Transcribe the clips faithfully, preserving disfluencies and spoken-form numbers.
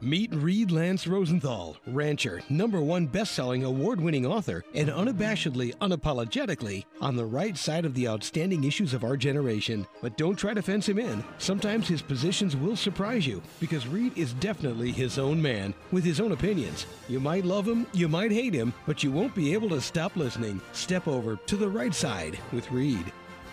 Meet Reed Lance Rosenthal, rancher, number one best-selling award-winning author, and unabashedly, unapologetically on the right side of the outstanding issues of our generation. But don't try to fence him in. Sometimes his positions will surprise you, because Reed is definitely his own man, with his own opinions. You might love him, you might hate him, but you won't be able to stop listening. Step over to the right side with Reed.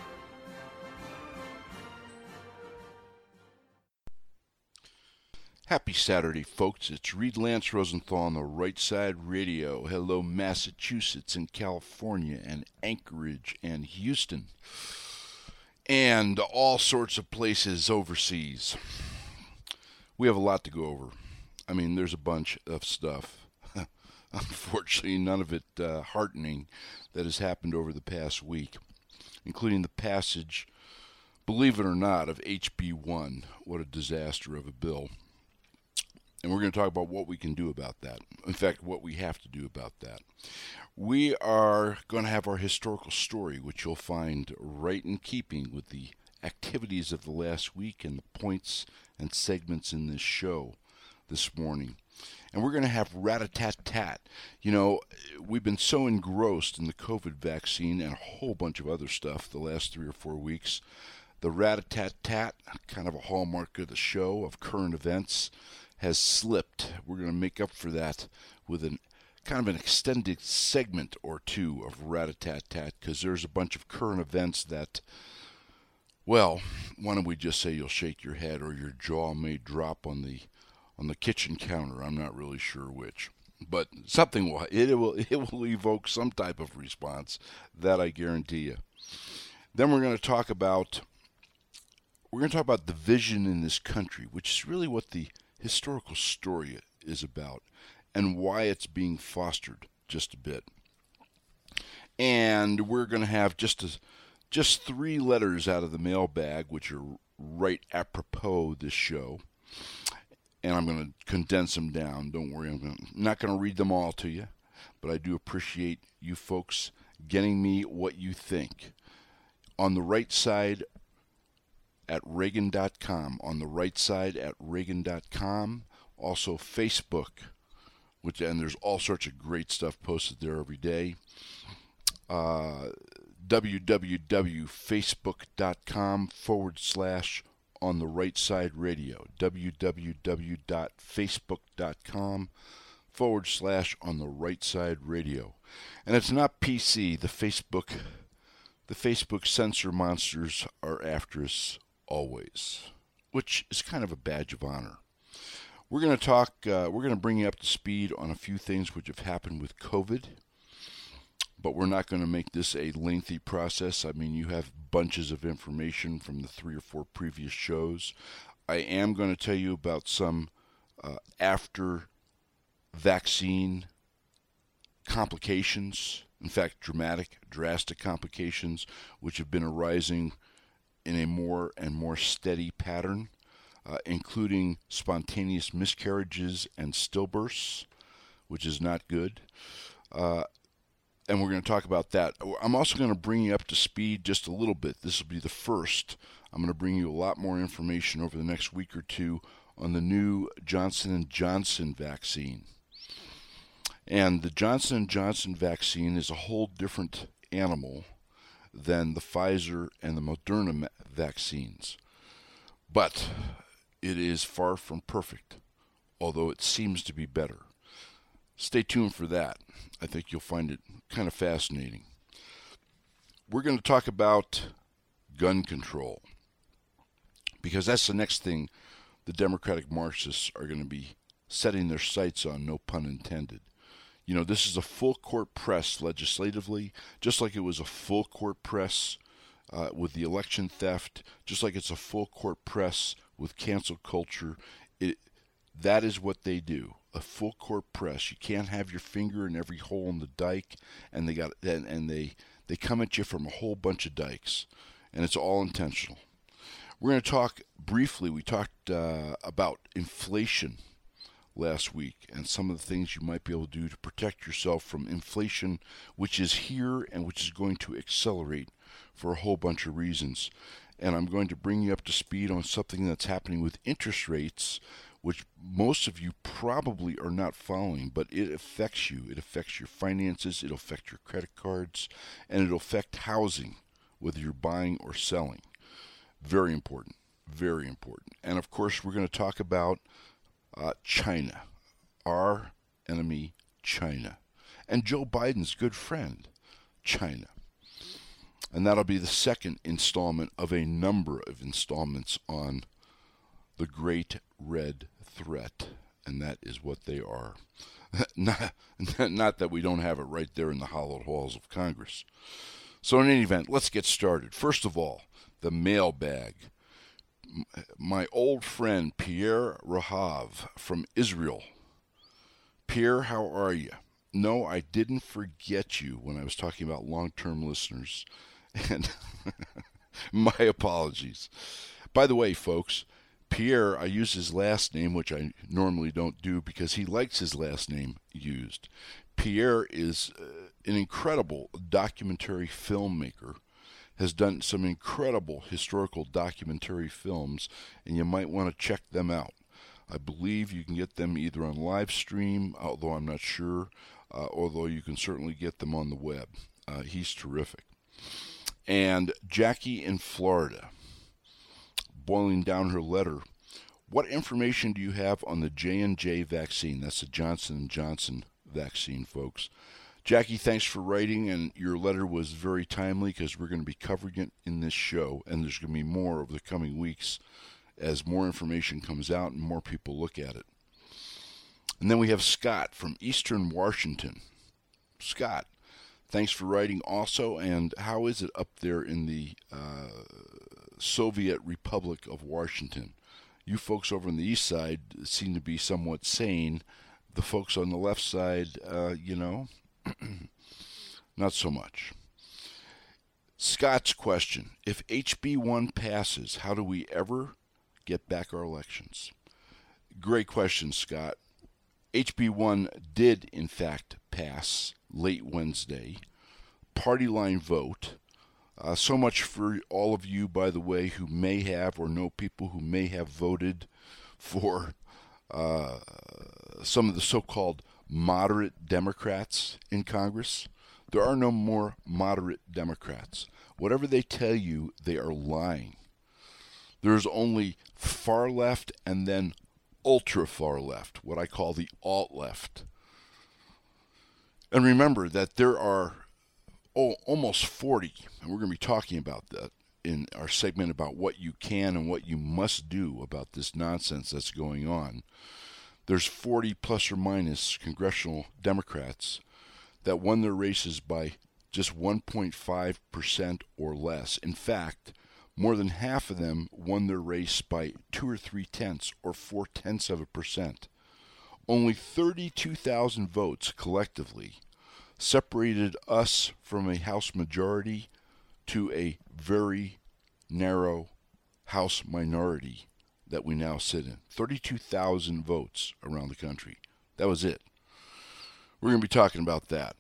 Happy Saturday, folks. It's Reed Lance Rosenthal on the Right Side Radio. Hello, Massachusetts and California and Anchorage and Houston and all sorts of places overseas. We have a lot to go over. I mean, there's a bunch of stuff. Unfortunately, none of it uh, heartening that has happened over the past week, including the passage, believe it or not, of H B one. What a disaster of a bill. And we're going to talk about what we can do about that. In fact, what we have to do about that. We are going to have our historical story, which you'll find right in keeping with the activities of the last week and the points and segments in this show this morning. And we're going to have rat-a-tat-tat. You know, we've been so engrossed in the COVID vaccine and a whole bunch of other stuff the last three or four weeks. The rat-a-tat-tat, kind of a hallmark of the show, of current events, has slipped. We're going to make up for that with an kind of an extended segment or two of rat-a-tat-tat, because there's a bunch of current events that, well, why don't we just say you'll shake your head or your jaw may drop on the on the kitchen counter. I'm not really sure which, but something will it will it will evoke some type of response, that I guarantee you. Then we're going to talk about we're going to talk about the vision in this country, which is really what the historical story is about and why it's being fostered just a bit. And we're going to have just a, just three letters out of the mailbag, which are right apropos this show. And I'm going to condense them down. Don't worry, I'm, gonna, I'm not going to read them all to you, but I do appreciate you folks getting me what you think. On the right side at Reagan dot com, on the right side at Reagan dot com, also Facebook, which and there's all sorts of great stuff posted there every day. Uh, www.facebook.com forward slash on the right side radio. www.facebook.com forward slash on the right side radio. And it's not P C. The Facebook, the Facebook censor monsters are after us always, which is kind of a badge of honor. We're going to talk, uh, we're going to bring you up to speed on a few things which have happened with COVID, but we're not going to make this a lengthy process. I mean, you have bunches of information from the three or four previous shows. I am going to tell you about some uh, after vaccine complications, in fact, dramatic, drastic complications, which have been arising in a more and more steady pattern, uh, including spontaneous miscarriages and stillbirths, which is not good. Uh, and we're going to talk about that. I'm also going to bring you up to speed just a little bit. This will be the first. I'm going to bring you a lot more information over the next week or two on the new Johnson and Johnson vaccine. And the Johnson and Johnson vaccine is a whole different animal than the Pfizer and the Moderna vaccines. But it is far from perfect, although it seems to be better. Stay tuned for that. I think you'll find it kind of fascinating. We're going to talk about gun control, because that's the next thing the Democratic Marxists are going to be setting their sights on, no pun intended. You know, this is a full court press legislatively, just like it was a full court press uh, with the election theft, just like it's a full court press with cancel culture. It, that is what they do, a full court press. You can't have your finger in every hole in the dike, and they got and, and they they come at you from a whole bunch of dikes, and it's all intentional. We're going to talk briefly. We talked uh, about inflation last week and some of the things you might be able to do to protect yourself from inflation, which is here and which is going to accelerate for a whole bunch of reasons. And I'm going to bring you up to speed on something that's happening with interest rates, which most of you probably are not following, but it affects you. It affects your finances, it'll affect your credit cards, and it'll affect housing, whether you're buying or selling. Very important, very important. And of course, we're going to talk about uh, China, our enemy, China, and Joe Biden's good friend, China. And that'll be the second installment of a number of installments on the Great Red Threat, and that is what they are. not, not that we don't have it right there in the hallowed halls of Congress. So in any event, let's get started. First of all, the mailbag. My old friend Pierre Rahav from Israel. Pierre, how are you? No, I didn't forget you when I was talking about long-term listeners. And my apologies. By the way, folks, Pierre, I use his last name, which I normally don't do because he likes his last name used. Pierre is uh, an incredible documentary filmmaker, has done some incredible historical documentary films, and you might want to check them out. I believe you can get them either on live stream, although I'm not sure, uh, although you can certainly get them on the web. Uh, he's terrific. And Jackie in Florida, boiling down her letter, what information do you have on the J and J vaccine? That's the Johnson and Johnson vaccine, folks. Jackie, thanks for writing, and your letter was very timely because we're going to be covering it in this show, and there's going to be more over the coming weeks as more information comes out and more people look at it. And then we have Scott from Eastern Washington. Scott, thanks for writing also, and how is it up there in the uh, Soviet Republic of Washington? You folks over on the east side seem to be somewhat sane. The folks on the left side, uh, you know, not so much. Scott's question, if H B one passes, how do we ever get back our elections? Great question, Scott. H B one did, in fact, pass late Wednesday. Party line vote. Uh, so much for all of you, by the way, who may have or know people who may have voted for uh, some of the so-called moderate Democrats in Congress. There are no more moderate Democrats. Whatever they tell you, they are lying. There's only far left and then ultra far left, what I call the alt-left. And remember that there are oh, almost forty, and we're going to be talking about that in our segment about what you can and what you must do about this nonsense that's going on. There's forty plus or minus congressional Democrats that won their races by just one point five percent or less. In fact, more than half of them won their race by two or three tenths or four tenths of a percent. Only thirty-two thousand votes collectively separated us from a House majority to a very narrow House minority that we now sit in. thirty-two thousand votes around the country. That was it. We're going to be talking about that.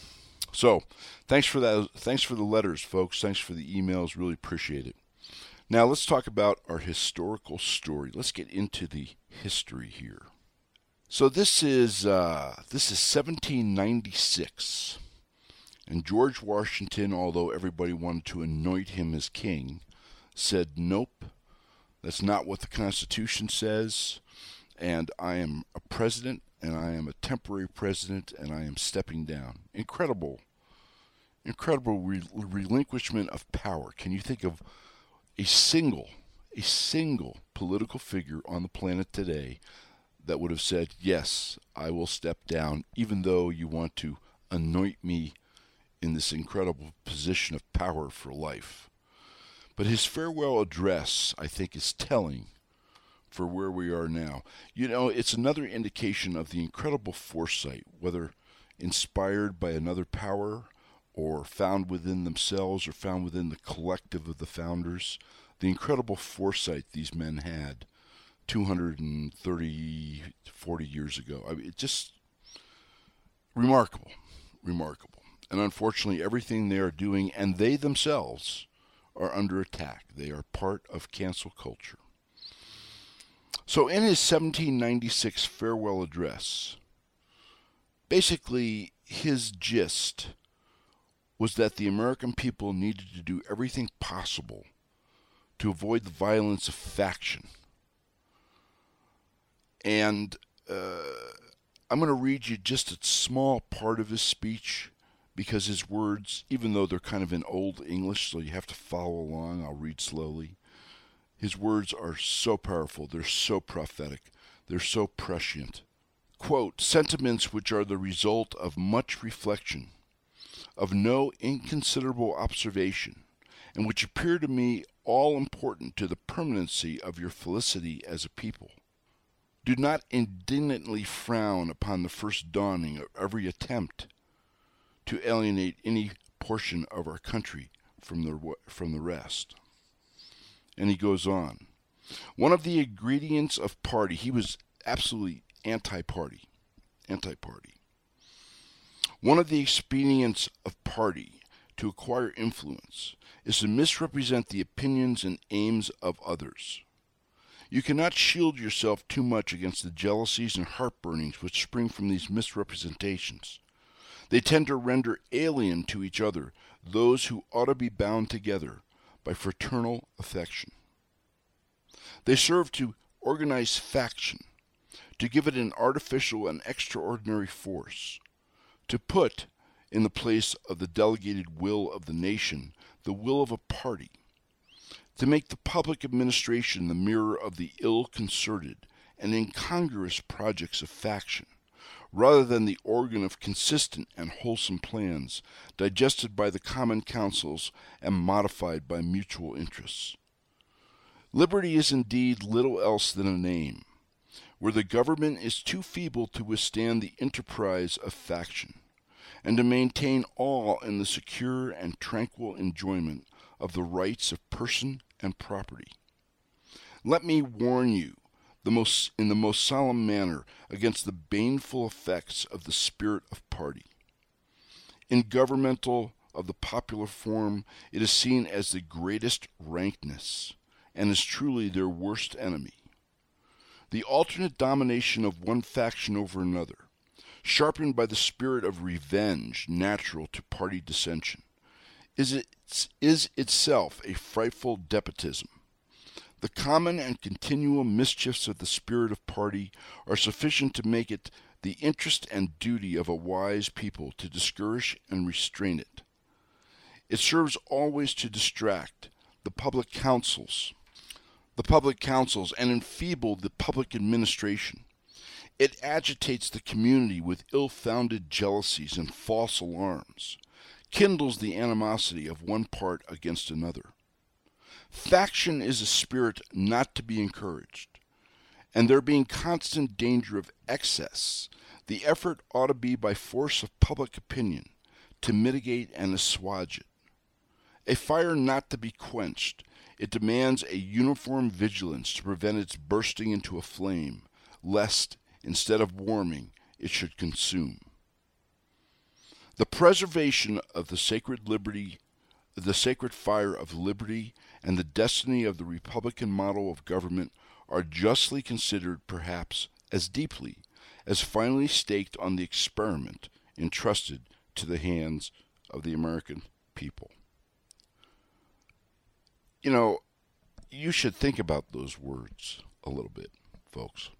So, thanks for that. Thanks for the letters, folks. Thanks for the emails. Really appreciate it. Now, let's talk about our historical story. Let's get into the history here. So this is uh, this is seventeen ninety-six, and George Washington, although everybody wanted to anoint him as king, said, nope, that's not what the Constitution says, and I am a president, and I am a temporary president, and I am stepping down. Incredible, incredible re- relinquishment of power. Can you think of a single, a single political figure on the planet today that would have said, yes, I will step down, even though you want to anoint me in this incredible position of power for life? But his farewell address, I think, is telling for where we are now. You know, it's another indication of the incredible foresight, whether inspired by another power or found within themselves or found within the collective of the founders, the incredible foresight these men had two hundred thirty, forty years ago. I mean, it's just remarkable, remarkable. And unfortunately, everything they are doing, and they themselves, are under attack. They are part of cancel culture. So in his seventeen ninety-six farewell address, basically his gist was that the American people needed to do everything possible to avoid the violence of faction. And uh, I'm going to read you just a small part of his speech, because his words, even though they're kind of in Old English, so you have to follow along, I'll read slowly. His words are so powerful, they're so prophetic, they're so prescient. Quote, sentiments which are the result of much reflection, of no inconsiderable observation, and which appear to me all important to the permanency of your felicity as a people. Do not indignantly frown upon the first dawning of every attempt to alienate any portion of our country from the, from the rest. And he goes on. One of the ingredients of party, he was absolutely anti-party, anti-party. One of the expedients of party to acquire influence is to misrepresent the opinions and aims of others. You cannot shield yourself too much against the jealousies and heartburnings which spring from these misrepresentations. They tend to render alien to each other those who ought to be bound together by fraternal affection. They serve to organize faction, to give it an artificial and extraordinary force, to put in the place of the delegated will of the nation the will of a party, to make the public administration the mirror of the ill-concerted and incongruous projects of faction, rather than the organ of consistent and wholesome plans, digested by the common councils and modified by mutual interests. Liberty is indeed little else than a name, where the government is too feeble to withstand the enterprise of faction, and to maintain all in the secure and tranquil enjoyment of the rights of person and property. Let me warn you the most, in the most solemn manner against the baneful effects of the spirit of party. In governmental of the popular form, it is seen as the greatest rankness, and is truly their worst enemy. The alternate domination of one faction over another, sharpened by the spirit of revenge natural to party dissension, is, its, is itself a frightful despotism. The common and continual mischiefs of the spirit of party are sufficient to make it the interest and duty of a wise people to discourage and restrain it. It serves always to distract the public councils, the public councils and enfeeble the public administration. It agitates the community with ill-founded jealousies and false alarms, kindles the animosity of one part against another. Faction is a spirit not to be encouraged, and there being constant danger of excess, the effort ought to be by force of public opinion to mitigate and assuage it. A fire not to be quenched, it demands a uniform vigilance to prevent its bursting into a flame, lest, instead of warming, it should consume. The preservation of the sacred liberty, the sacred fire of liberty, and the destiny of the Republican model of government are justly considered, perhaps, as deeply as finally staked on the experiment entrusted to the hands of the American people. You know, you should think about those words a little bit, folks.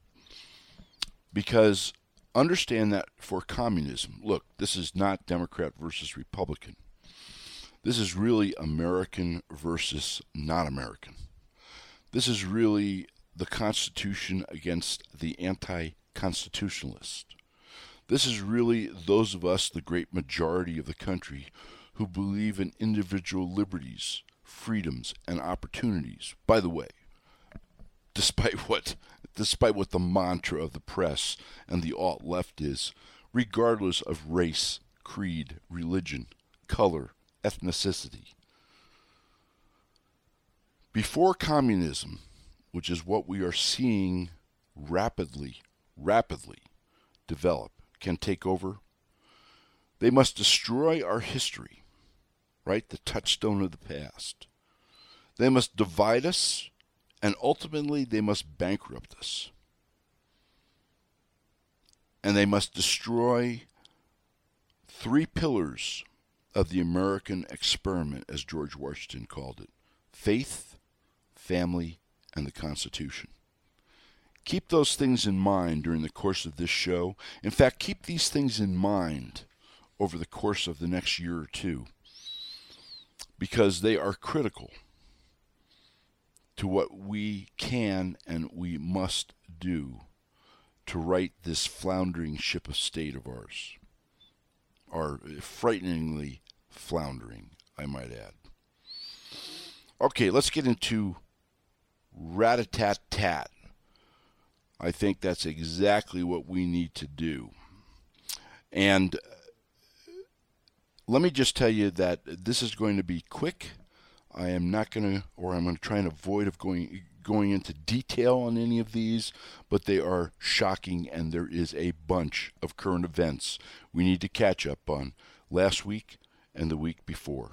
Because understand that for communism, look, this is not Democrat versus Republican. This is really American versus not American. This is really the Constitution against the anti-constitutionalist. This is really those of us, the great majority of the country, who believe in individual liberties, freedoms, and opportunities. By the way, despite what despite what the mantra of the press and the alt-left is, regardless of race, creed, religion, color, ethnicity. Before communism, which is what we are seeing rapidly, rapidly develop, can take over, they must destroy our history, right? The touchstone of the past. They must divide us And ultimately, they must bankrupt us. And they must destroy three pillars of the American experiment, as George Washington called it: faith, family, and the Constitution. Keep those things in mind during the course of this show. In fact, keep these things in mind over the course of the next year or two, because they are critical to what we can and we must do to right this floundering ship of state of ours. Or frighteningly floundering, I might add. Okay, let's get into rat-a-tat-tat. I think that's exactly what we need to do. And let me just tell you that this is going to be quick. I am not going to, or I'm going to try and avoid of going going into detail on any of these, but they are shocking, and there is a bunch of current events we need to catch up on last week and the week before.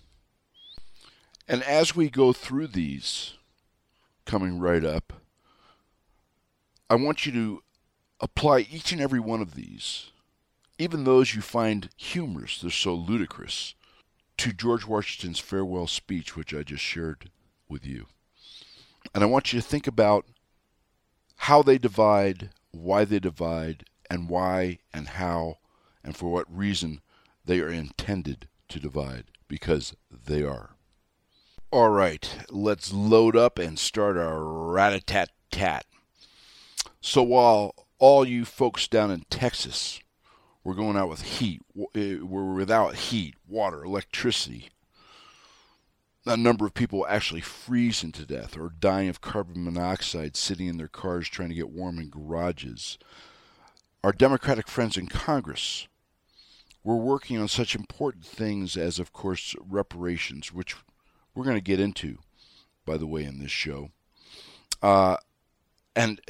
And as we go through these, coming right up, I want you to apply each and every one of these, even those you find humorous, they're so ludicrous, to George Washington's farewell speech, which I just shared with you. And I want you to think about how they divide, why they divide, and why and how and for what reason they are intended to divide, because they are. All right, let's load up and start our rat-a-tat-tat. So while all you folks down in Texas were going out with heat, were without heat, water, electricity, a number of people actually freezing to death or dying of carbon monoxide sitting in their cars trying to get warm in garages. Our Democratic friends in Congress were working on such important things as, of course, reparations, which we're going to get into, by the way, in this show. Uh, and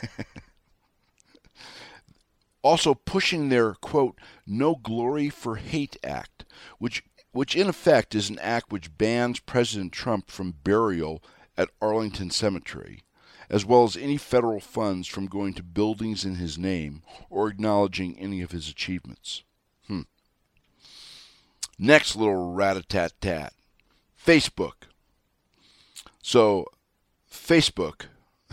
also pushing their, quote, No Glory for Hate Act, which which in effect is an act which bans President Trump from burial at Arlington Cemetery, as well as any federal funds from going to buildings in his name or acknowledging any of his achievements. Hmm. Next little rat-a-tat-tat. Facebook. So, Facebook.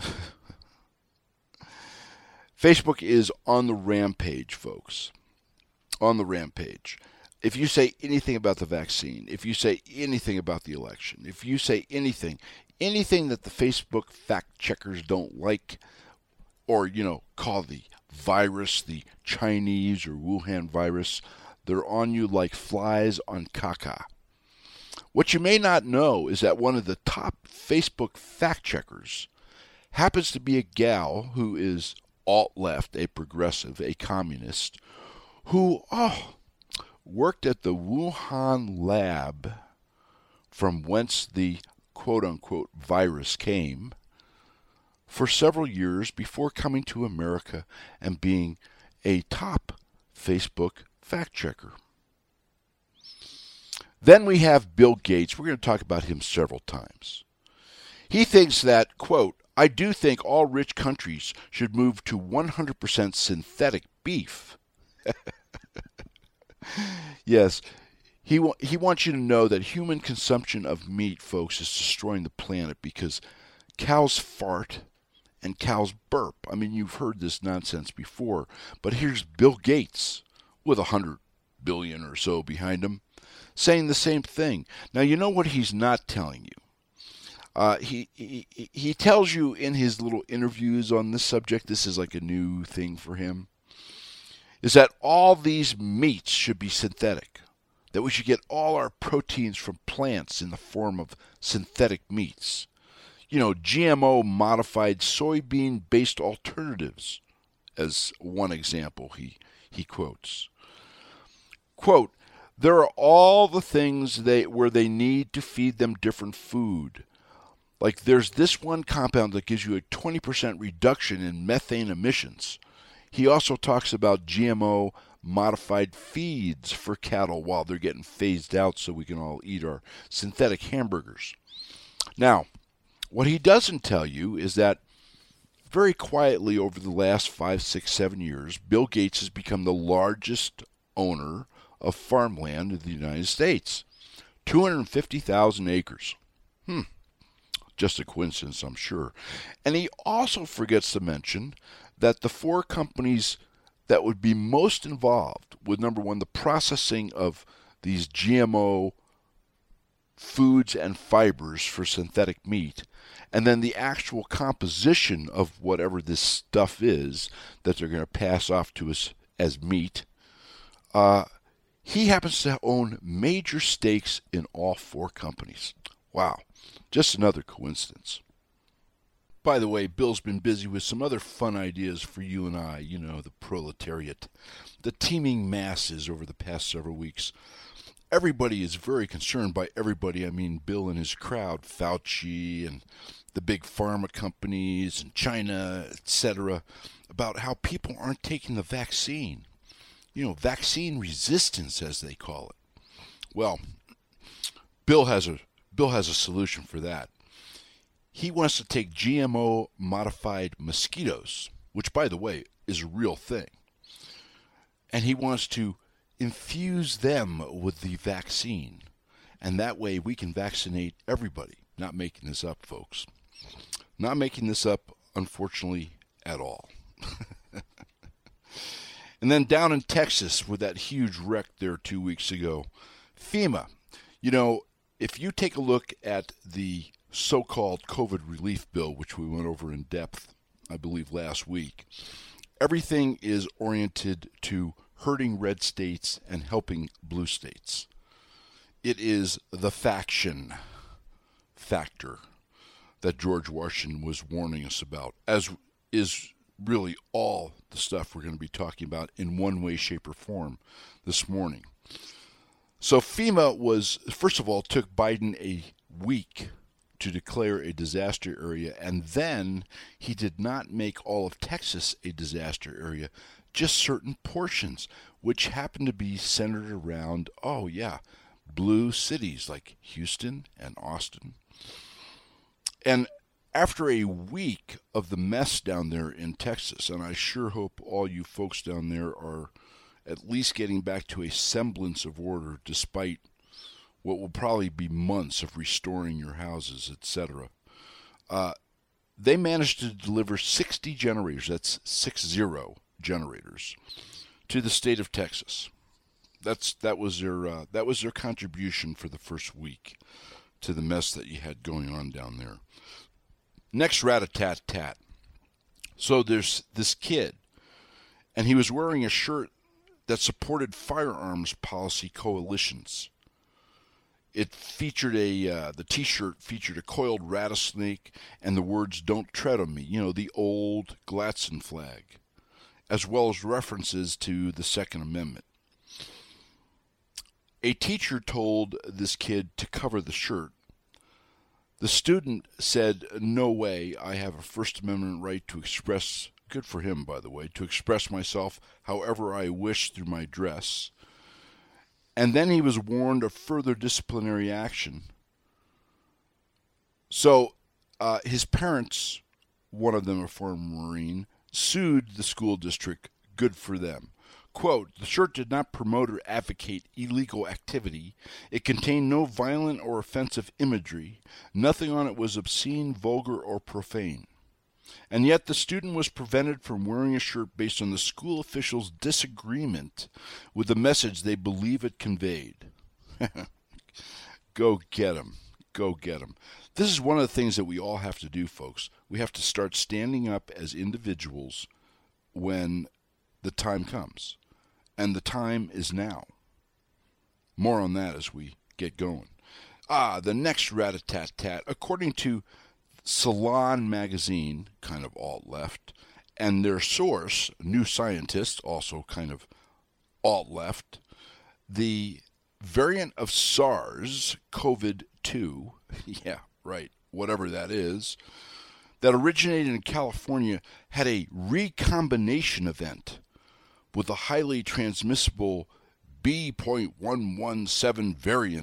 Facebook is on the rampage, folks. On the rampage. If you say anything about the vaccine, if you say anything about the election, if you say anything, anything that the Facebook fact checkers don't like, or, you know, call the virus the Chinese or Wuhan virus, they're on you like flies on caca. What you may not know is that one of the top Facebook fact checkers happens to be a gal who is alt-left, a progressive, a communist, who, oh, worked at the Wuhan lab from whence the quote-unquote virus came for several years before coming to America and being a top Facebook fact checker. Then we have Bill Gates. We're going to talk about him several times. He thinks that, quote, I do think all rich countries should move to one hundred percent synthetic beef. Yes, he wa- he wants you to know that human consumption of meat, folks, is destroying the planet because cows fart and cows burp. I mean, you've heard this nonsense before, but here's Bill Gates with a hundred billion or so behind him saying the same thing. Now, you know what he's not telling you? Uh, he, he he tells you in his little interviews on this subject, this is like a new thing for him, is that all these meats should be synthetic, that we should get all our proteins from plants in the form of synthetic meats. You know, G M O modified soybean-based alternatives, as one example he, he quotes. Quote, there are all the things they where they need to feed them different food. Like there's this one compound that gives you a twenty percent reduction in methane emissions. He also talks about G M O modified feeds for cattle while they're getting phased out so we can all eat our synthetic hamburgers. Now, What he doesn't tell you is that very quietly over the last five, six, seven years, Bill Gates has become the largest owner of farmland in the United States. two hundred fifty thousand acres. Hmm. Just a coincidence, I'm sure. And he also forgets to mention that the four companies that would be most involved with, number one, the processing of these G M O foods and fibers for synthetic meat, and then the actual composition of whatever this stuff is that they're going to pass off to us as meat, uh, he happens to own major stakes in all four companies. Wow, just another coincidence. By the way, Bill's been busy with some other fun ideas for you and I, you know, the proletariat, the teeming masses over the past several weeks. Everybody is very concerned. By everybody, I mean Bill and his crowd, Fauci and the big pharma companies and China, et cetera, about how people aren't taking the vaccine. You know, vaccine resistance, as they call it. Well, Bill has a Bill has a solution for that. He wants to take G M O modified mosquitoes, which, by the way, is a real thing, and he wants to infuse them with the vaccine, and that way we can vaccinate everybody. Not making this up, folks. Not making this up, unfortunately, at all. And then down in Texas with that huge wreck there two weeks ago, FEMA. You know, if you take a look at the so-called COVID relief bill, which we went over in depth, I believe, last week, everything is oriented to hurting red states and helping blue states. It is the faction factor that George Washington was warning us about, as is really all the stuff we're going to be talking about in one way, shape, or form this morning. So FEMA was, first of all, took Biden a week to declare a disaster area, and then he did not make all of Texas a disaster area, just certain portions, which happen to be centered around, oh yeah, blue cities like Houston and Austin. And after a week of the mess down there in Texas, and I sure hope all you folks down there are at least getting back to a semblance of order despite what will probably be months of restoring your houses, et cetera. Uh, they managed to deliver sixty generators, that's six zero generators, to the state of Texas. That's that was their uh, that was their contribution for the first week to the mess that you had going on down there. Next, rat-a-tat-tat. So there's this kid, and he was wearing a shirt that supported firearms policy coalitions. It featured a, uh, the t-shirt featured a coiled rattlesnake and the words, "Don't tread on me," you know, the old Gladstone flag, as well as references to the Second Amendment. A teacher told this kid to cover the shirt. The student said, "No way, I have a First Amendment right to express," good for him, by the way, "to express myself however I wish through my dress." And then he was warned of further disciplinary action. So uh, his parents, one of them a former Marine, sued the school district. Good for them. Quote, "The shirt did not promote or advocate illegal activity. It contained no violent or offensive imagery. Nothing on it was obscene, vulgar, or profane. And yet the student was prevented from wearing a shirt based on the school officials' disagreement with the message they believe it conveyed." Go get 'em. Go get 'em. This is one of the things that we all have to do, folks. We have to start standing up as individuals when the time comes. And the time is now. More on that as we get going. Ah, the next rat-a-tat-tat. According to Salon magazine, kind of alt-left, and their source, New Scientist, also kind of alt-left, the variant of SARS, COVID two, yeah, right, whatever that is, that originated in California had a recombination event with a highly transmissible B point one one seven variant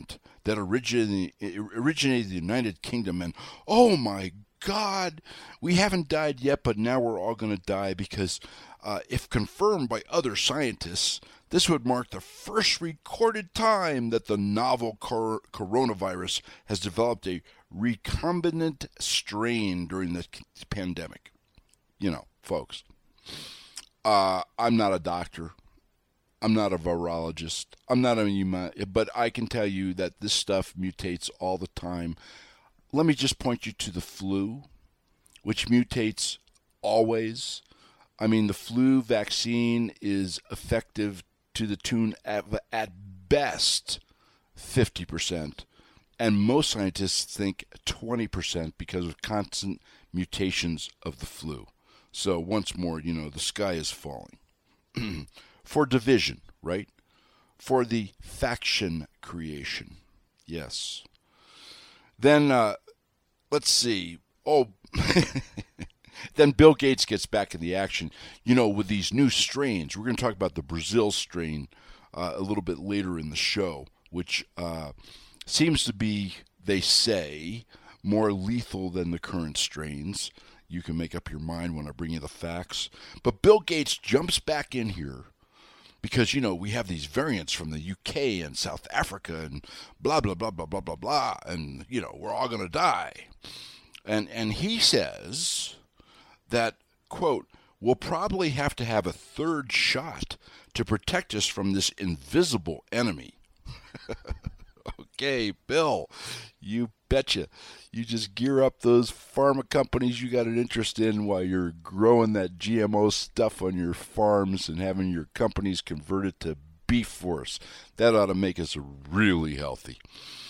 that originated, originated in the United Kingdom. And, oh my God, we haven't died yet, but now we're all going to die because uh, if confirmed by other scientists, this would mark the first recorded time that the novel cor- coronavirus has developed a recombinant strain during the pandemic. You know, folks, uh, I'm not a doctor. I'm not a virologist. I'm not a, but I can tell you that this stuff mutates all the time. Let me just point you to the flu, which mutates always. I mean, the flu vaccine is effective to the tune of, at best, fifty percent. And most scientists think twenty percent because of constant mutations of the flu. So once more, you know, the sky is falling. For division, right? For the faction creation. Yes. Then, uh, let's see. Oh, then Bill Gates gets back in the action. You know, with these new strains, we're going to talk about the Brazil strain uh, a little bit later in the show, which uh, seems to be, they say, more lethal than the current strains. You can make up your mind when I bring you the facts. But Bill Gates jumps back in here because, you know, we have these variants from the U K and South Africa and blah, blah, blah, blah, blah, blah, blah. And, you know, we're all going to die. And and he says that, quote, we'll probably have to have a third shot to protect us from this invisible enemy. Okay, Bill, you betcha. You just gear up those pharma companies you got an interest in while you're growing that G M O stuff on your farms and having your companies converted to beef for us. That ought to make us really healthy.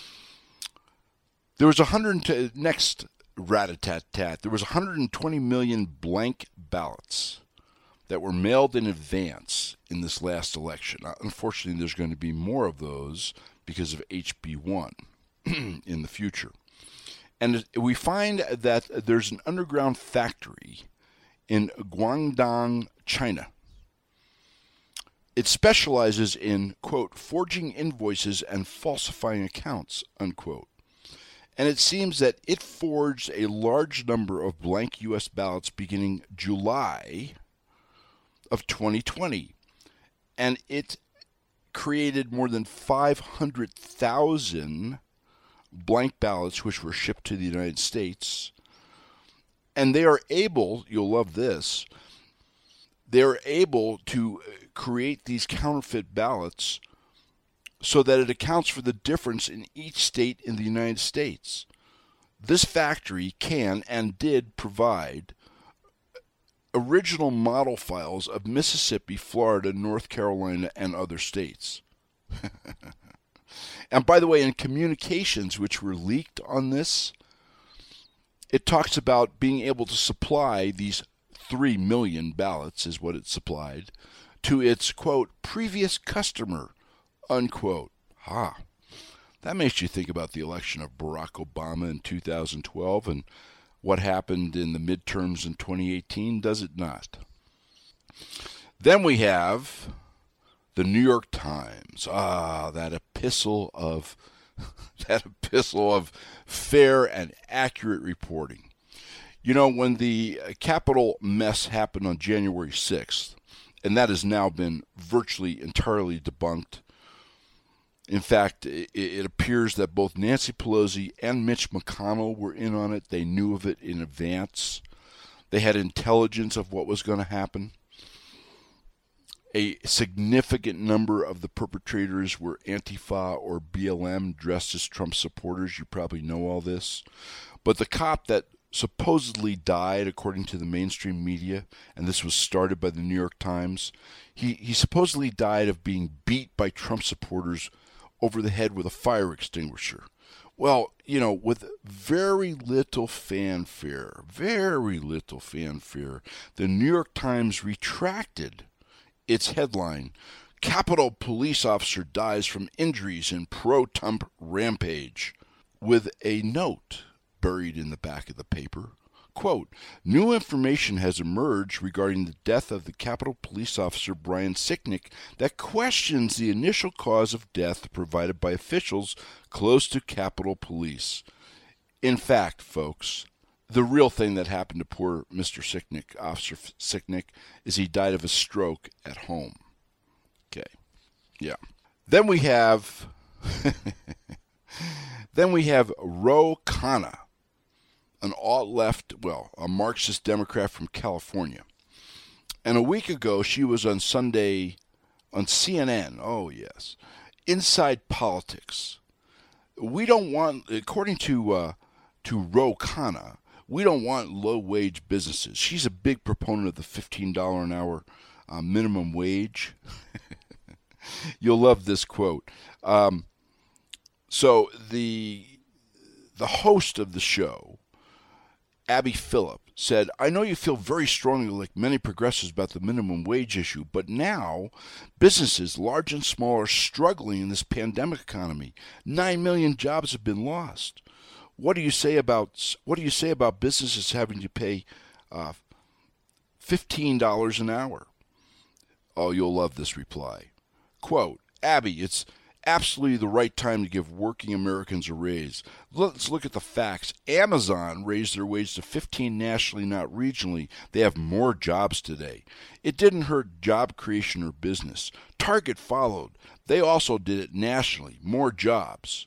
There was a hundred next rat-a-tat-tat. There was one hundred twenty million blank ballots that were mailed in advance in this last election. Now, unfortunately, there's going to be more of those because of H B one in the future. And we find that there's an underground factory in Guangdong, China. It specializes in, quote, forging invoices and falsifying accounts, unquote. And it seems that it forged a large number of blank U S ballots beginning July of twenty twenty. And it created more than five hundred thousand blank ballots which were shipped to the United States. And they are able, you'll love this, they're able to create these counterfeit ballots so that it accounts for the difference in each state in the United States. This factory can and did provide original model files of Mississippi, Florida, North Carolina, and other states. And by the way, in communications which were leaked on this, it talks about being able to supply these three million ballots, is what it supplied, to its, quote, previous customer, unquote. Ha. That makes you think about the election of Barack Obama in two thousand twelve and what happened in the midterms in twenty eighteen, does it not? Then we have the New York Times. Ah, that epistle of that epistle of fair and accurate reporting. You know, when the Capitol mess happened on January sixth, and that has now been virtually entirely debunked. In fact, it, it appears that both Nancy Pelosi and Mitch McConnell were in on it. They knew of it in advance. They had intelligence of what was going to happen. A significant number of the perpetrators were Antifa or B L M dressed as Trump supporters. You probably know all this. But the cop that supposedly died, according to the mainstream media, and this was started by the New York Times, he, he supposedly died of being beat by Trump supporters over the head with a fire extinguisher. Well, you know, with very little fanfare, very little fanfare, the New York Times retracted its headline, Capitol Police Officer Dies from Injuries in Pro-Trump Rampage, with a note buried in the back of the paper. Quote, new information has emerged regarding the death of the Capitol Police Officer Brian Sicknick that questions the initial cause of death provided by officials close to Capitol Police. In fact, folks, the real thing that happened to poor Mister Sicknick, Officer Sicknick, is he died of a stroke at home. Okay, yeah. Then we have, then we have Ro Khanna, an alt-left, well, a Marxist Democrat from California. And a week ago, she was on Sunday on C N N. Oh, yes. Inside Politics. We don't want, according to uh, to Ro Khanna, we don't want low-wage businesses. She's a big proponent of the fifteen dollars an hour uh, minimum wage. You'll love this quote. Um, so the the host of the show, Abby Phillip, said, I know you feel very strongly like many progressives about the minimum wage issue, but now businesses, large and small, are struggling in this pandemic economy. Nine million jobs have been lost. What do you say about what do you say about businesses having to pay uh, fifteen dollars an hour? Oh, you'll love this reply. Quote, Abby, it's absolutely the right time to give working Americans a raise. Let's look at the facts. Amazon raised their wage to fifteen nationally, not regionally. They have more jobs today. It didn't hurt job creation or business. Target followed. They also did it nationally. More jobs.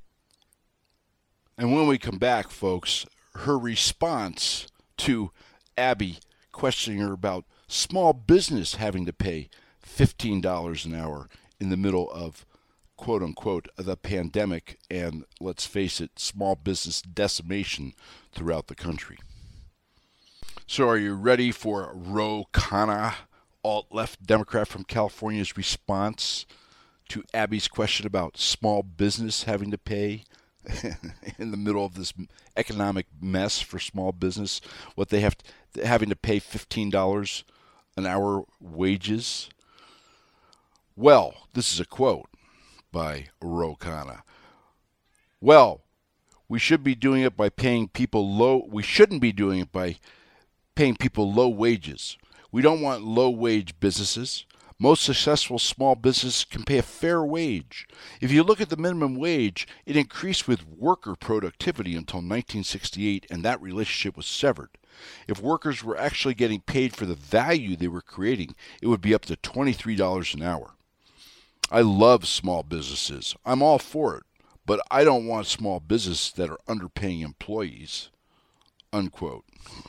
And when we come back, folks, her response to Abby questioning her about small business having to pay fifteen dollars an hour in the middle of, quote unquote, the pandemic and, let's face it, small business decimation throughout the country. So are you ready for Ro Khanna, alt-left Democrat from California's response to Abby's question about small business having to pay in the middle of this economic mess for small business, what they have to, having to pay fifteen dollars an hour wages? Well, this is a quote by Ro Khanna. Well, we should be doing it by paying people low. We shouldn't be doing it by paying people low wages. We don't want low wage businesses. Most successful small businesses can pay a fair wage. If you look at the minimum wage, it increased with worker productivity until nineteen sixty-eight, and that relationship was severed. If workers were actually getting paid for the value they were creating, it would be up to twenty-three dollars an hour. I love small businesses. I'm all for it, but I don't want small businesses that are underpaying employees. Unquote.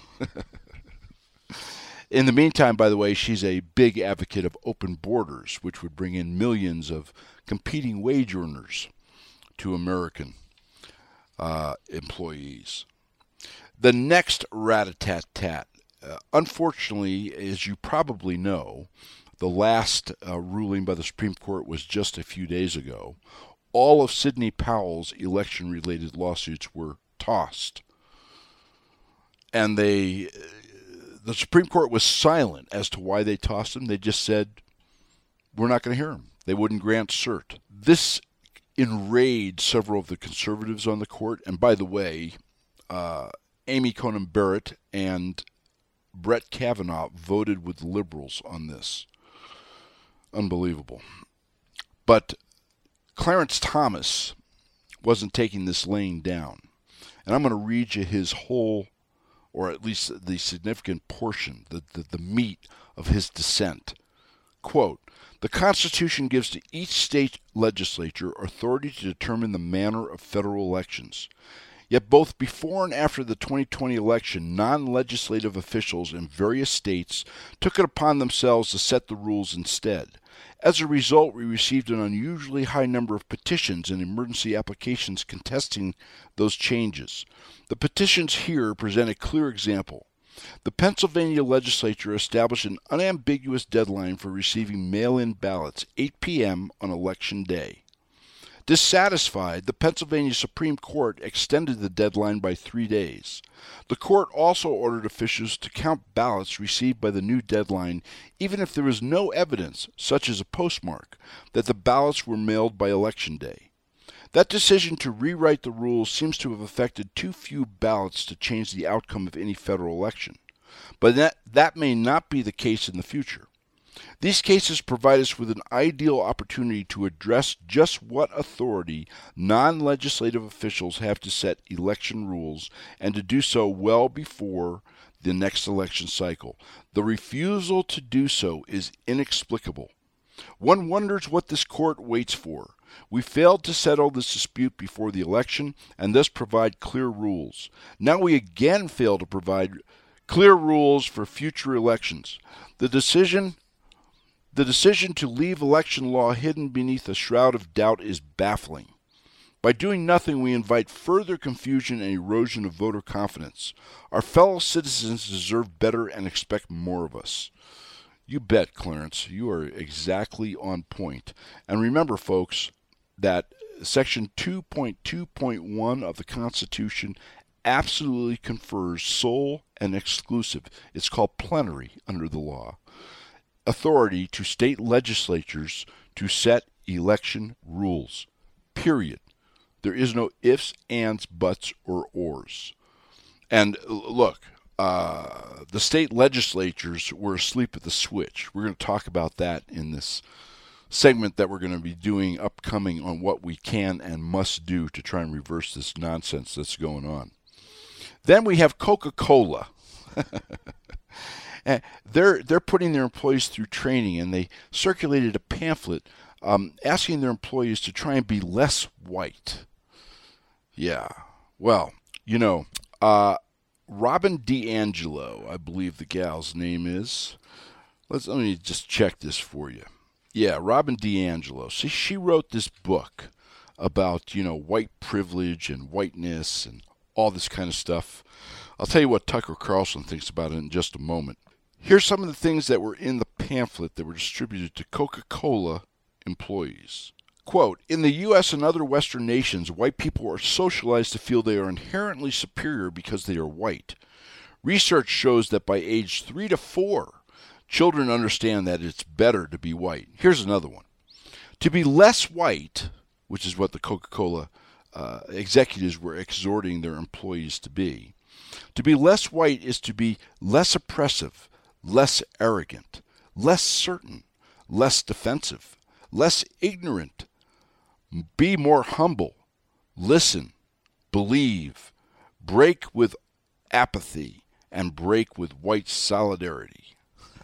In the meantime, by the way, she's a big advocate of open borders, which would bring in millions of competing wage earners to American uh, employees. The next rat-a-tat-tat. Uh, unfortunately, as you probably know, the last uh, ruling by the Supreme Court was just a few days ago. All of Sidney Powell's election-related lawsuits were tossed. And they... The Supreme Court was silent as to why they tossed them. They just said, we're not going to hear them. They wouldn't grant cert. This enraged several of the conservatives on the court. And by the way, uh, Amy Coney Barrett and Brett Kavanaugh voted with liberals on this. Unbelievable. But Clarence Thomas wasn't taking this laying down. And I'm going to read you his whole, or at least the significant portion, the, the, the meat of his dissent. Quote, the Constitution gives to each state legislature authority to determine the manner of federal elections. Yet both before and after the twenty twenty election, non-legislative officials in various states took it upon themselves to set the rules instead. As a result, we received an unusually high number of petitions and emergency applications contesting those changes. The petitions here present a clear example. The Pennsylvania legislature established an unambiguous deadline for receiving mail-in ballots, eight p.m. on Election Day. Dissatisfied, the Pennsylvania Supreme Court extended the deadline by three days. The court also ordered officials to count ballots received by the new deadline, even if there was no evidence, such as a postmark, that the ballots were mailed by Election Day. That decision to rewrite the rules seems to have affected too few ballots to change the outcome of any federal election. But that, that may not be the case in the future. These cases provide us with an ideal opportunity to address just what authority non-legislative officials have to set election rules, and to do so well before the next election cycle. The refusal to do so is inexplicable. One wonders what this court waits for. We failed to settle this dispute before the election and thus provide clear rules. Now we again fail to provide clear rules for future elections. The decision The decision to leave election law hidden beneath a shroud of doubt is baffling. By doing nothing, we invite further confusion and erosion of voter confidence. Our fellow citizens deserve better and expect more of us. You bet, Clarence. You are exactly on point. And remember, folks, that Section two point two point one of the Constitution absolutely confers sole and exclusive, it's called plenary under the law, authority to state legislatures to set election rules. Period. There is no ifs, ands, buts, or ors. And look, uh, the state legislatures were asleep at the switch. We're going to talk about that in this segment that we're going to be doing upcoming on what we can and must do to try and reverse this nonsense that's going on. Then we have Coca-Cola. And they're they're putting their employees through training, and they circulated a pamphlet um, asking their employees to try and be less white. Yeah, well, you know, uh, Robin DiAngelo, I believe the gal's name is. Let's let me just check this for you. Yeah, Robin DiAngelo. See, she wrote this book about, you know, white privilege and whiteness and all this kind of stuff. I'll tell you what Tucker Carlson thinks about it in just a moment. Here's some of the things that were in the pamphlet that were distributed to Coca-Cola employees. Quote, in the U S and other Western nations, white people are socialized to feel they are inherently superior because they are white. Research shows that by age three to four, children understand that it's better to be white. Here's another one. To be less white, which is what the Coca-Cola uh, executives were exhorting their employees to be, to be less white is to be less oppressive, less arrogant, less certain, less defensive, less ignorant, be more humble, listen, believe, break with apathy, and break with white solidarity.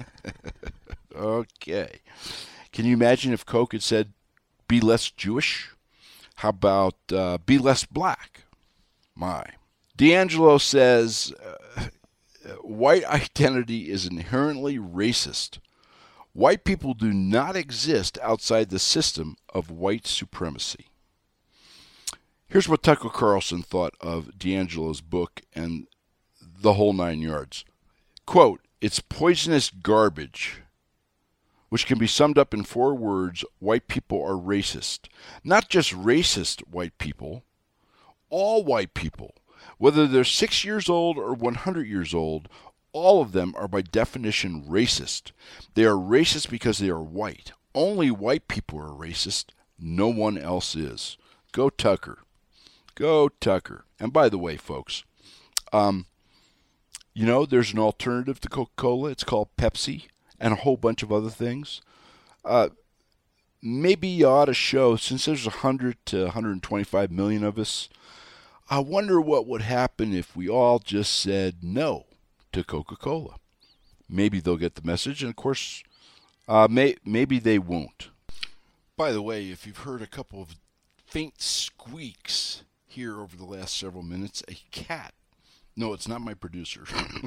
Okay. Can you imagine if Coke had said, be less Jewish? How about uh, be less black? My. DiAngelo says, uh, white identity is inherently racist. White people do not exist outside the system of white supremacy. Here's what Tucker Carlson thought of DiAngelo's book and the whole nine yards. Quote, it's poisonous garbage, which can be summed up in four words: white people are racist. Not just racist white people, all white people. Whether they're six years old or one hundred years old, all of them are by definition racist. They are racist because they are white. Only white people are racist. No one else is. Go Tucker. Go Tucker. And by the way, folks, um, you know, there's an alternative to Coca-Cola. It's called Pepsi and a whole bunch of other things. Uh, maybe you ought to show, since there's one hundred to one hundred twenty-five million of us, I wonder what would happen if we all just said no to Coca-Cola. Maybe they'll get the message, and of course, uh, may, maybe they won't. By the way, if you've heard a couple of faint squeaks here over the last several minutes, a cat, no, it's not my producer,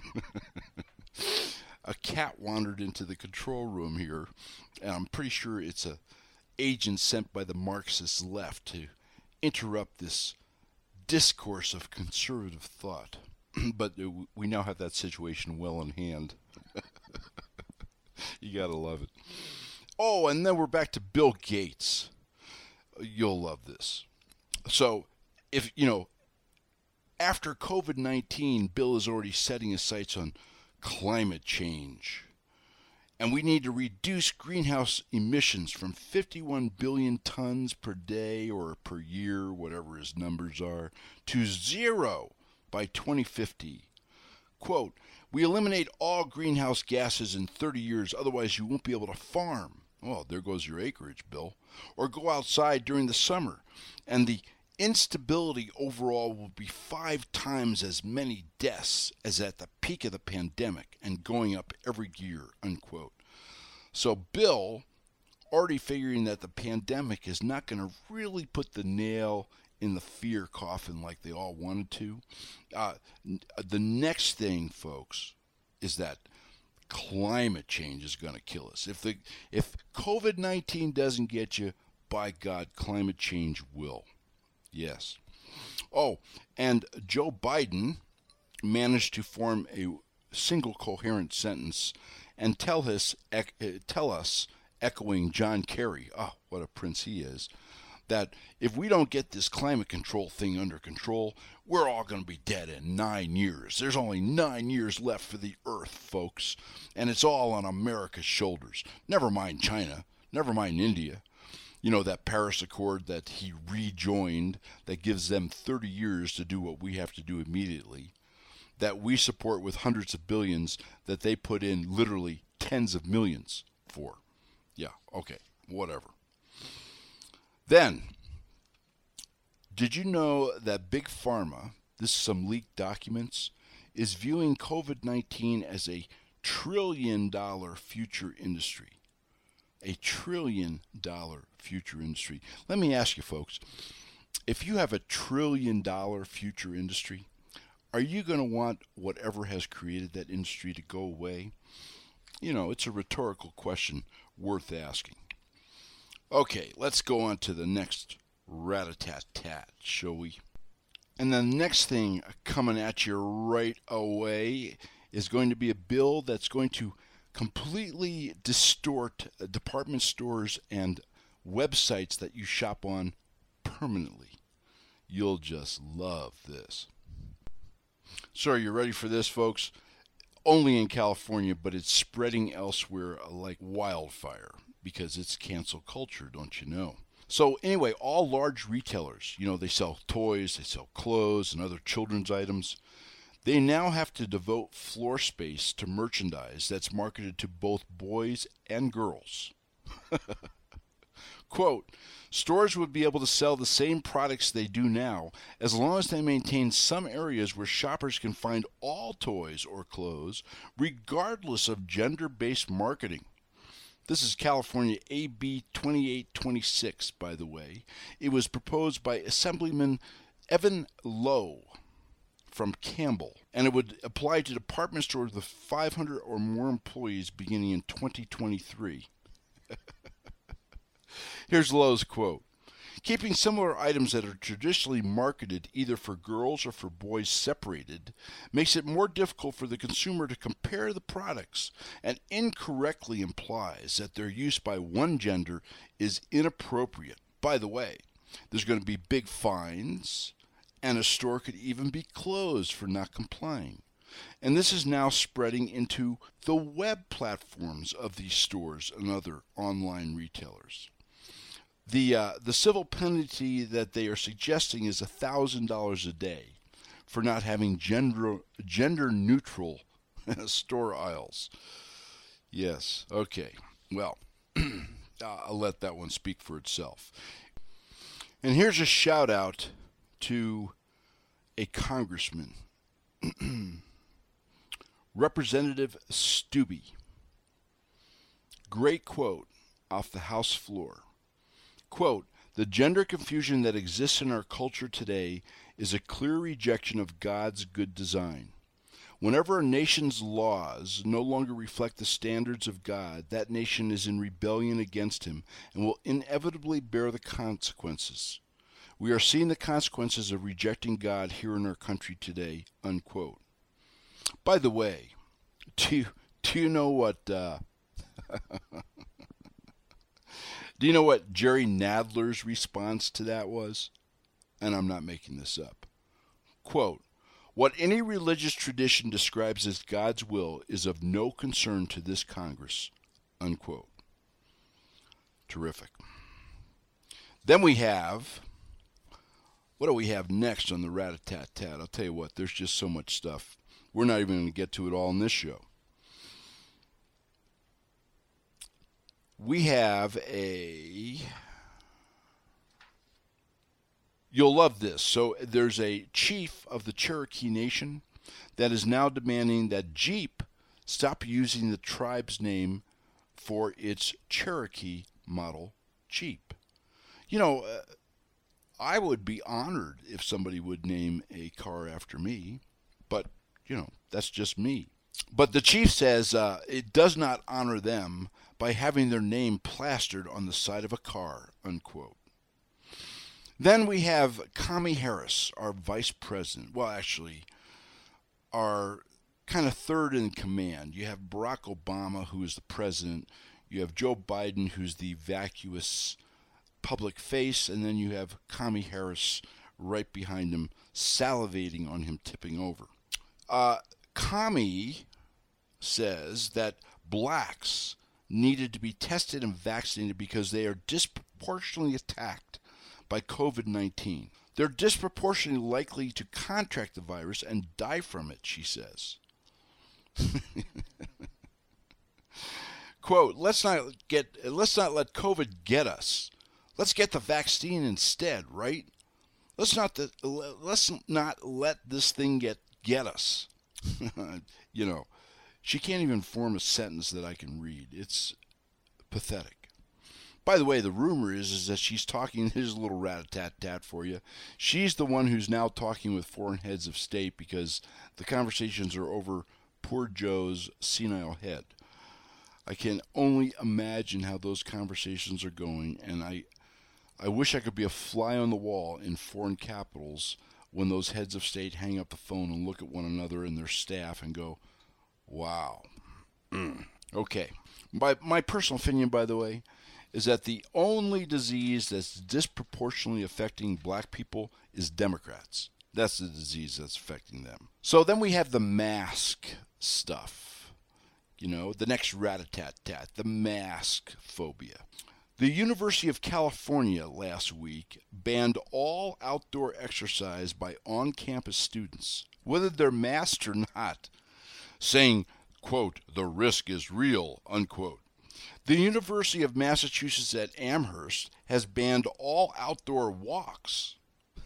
a cat wandered into the control room here, and I'm pretty sure it's a agent sent by the Marxist left to interrupt this discourse of conservative thought. But we now have that situation well in hand. You gotta love it. Oh, and then we're back to Bill Gates. You'll love this. So, if, you know, after COVID nineteen, Bill is already setting his sights on climate change. And we need to reduce greenhouse emissions from fifty-one billion tons per day or per year, whatever his numbers are, to zero by twenty fifty. Quote, we eliminate all greenhouse gases in thirty years, otherwise you won't be able to farm. Oh, there goes your acreage, Bill. Or go outside during the summer. And the instability overall will be five times as many deaths as at the peak of the pandemic and going up every year, unquote. So Bill, already figuring that the pandemic is not going to really put the nail in the fear coffin like they all wanted to. Uh, the next thing, folks, is that climate change is going to kill us. If the if COVID nineteen doesn't get you, by God, climate change will. Yes. Oh, and Joe Biden managed to form a single coherent sentence and tell us, tell us, echoing John Kerry, oh, what a prince he is, that if we don't get this climate control thing under control, we're all going to be dead in nine years. There's only nine years left for the Earth, folks, and it's all on America's shoulders. Never mind China, never mind India. You know, that Paris Accord that he rejoined that gives them thirty years to do what we have to do immediately, that we support with hundreds of billions that they put in literally tens of millions for. Yeah, okay, whatever. Then, did you know that Big Pharma, this is some leaked documents, is viewing COVID nineteen as a trillion dollar future industry? A trillion dollar future industry. Let me ask you folks, if you have a trillion dollar future industry, are you going to want whatever has created that industry to go away? You know, it's a rhetorical question worth asking. Okay, let's go on to the next rat-a-tat-tat, shall we? And the next thing coming at you right away is going to be a bill that's going to completely distort department stores and websites that you shop on permanently. You'll just love this. So are you ready for this, folks? Only in California, but it's spreading elsewhere like wildfire because it's cancel culture, don't you know? So anyway, all large retailers, you know, they sell toys, they sell clothes and other children's items. They now have to devote floor space to merchandise that's marketed to both boys and girls. Quote, stores would be able to sell the same products they do now as long as they maintain some areas where shoppers can find all toys or clothes regardless of gender-based marketing. This is California A B twenty-eight twenty-six, by the way. It was proposed by Assemblyman Evan Lowe from Campbell, and it would apply to department stores with five hundred or more employees beginning in twenty twenty-three. Here's Lowe's quote. Keeping similar items that are traditionally marketed either for girls or for boys separated makes it more difficult for the consumer to compare the products and incorrectly implies that their use by one gender is inappropriate. By the way, there's going to be big fines, and a store could even be closed for not complying. And this is now spreading into the web platforms of these stores and other online retailers. The uh, the civil penalty that they are suggesting is one thousand dollars a day for not having gender gender neutral store aisles. Yes, okay. Well, I'll let that one speak for itself. And here's a shout out to a congressman, Representative Stubbe. Great quote off the House floor. Quote, the gender confusion that exists in our culture today is a clear rejection of God's good design. Whenever a nation's laws no longer reflect the standards of God, that nation is in rebellion against him and will inevitably bear the consequences. We are seeing the consequences of rejecting God here in our country today, unquote. By the way, do you, do you know what... Uh, Do you know what Jerry Nadler's response to that was? And I'm not making this up. Quote, what any religious tradition describes as God's will is of no concern to this Congress, unquote. Terrific. Then we have, what do we have next on the rat-a-tat-tat? I'll tell you what, there's just so much stuff. We're not even going to get to it all in this show. We have a, you'll love this. So there's a chief of the Cherokee Nation that is now demanding that Jeep stop using the tribe's name for its Cherokee model Jeep. You know, uh, I would be honored if somebody would name a car after me, but, you know, that's just me. But the chief says uh, it does not honor them by having their name plastered on the side of a car, unquote. Then we have Kami Harris, our vice president. Well, actually, our kind of third in command. You have Barack Obama, who is the president. You have Joe Biden, who's the vacuous public face. And then you have Kami Harris right behind him, salivating on him tipping over. Uh, Kami says that blacks needed to be tested and vaccinated because they are disproportionately attacked by covid nineteen. They're disproportionately likely to contract the virus and die from it, she says. Quote, let's not get let's not let COVID get us. Let's get the vaccine instead, right? Let's not the, let's not let this thing get get us. You know, she can't even form a sentence that I can read. It's pathetic. By the way, the rumor is, is that she's talking, here's a little rat-a-tat-tat for you. She's the one who's now talking with foreign heads of state because the conversations are over poor Joe's senile head. I can only imagine how those conversations are going, and I, I wish I could be a fly on the wall in foreign capitals when those heads of state hang up the phone and look at one another and their staff and go, wow. Okay. My, my personal opinion, by the way, is that the only disease that's disproportionately affecting black people is Democrats. That's the disease that's affecting them. So then we have the mask stuff. You know, the next rat-a-tat-tat, the mask phobia. The University of California last week banned all outdoor exercise by on-campus students, whether they're masked or not, saying, quote, the risk is real, unquote. The University of Massachusetts at Amherst has banned all outdoor walks.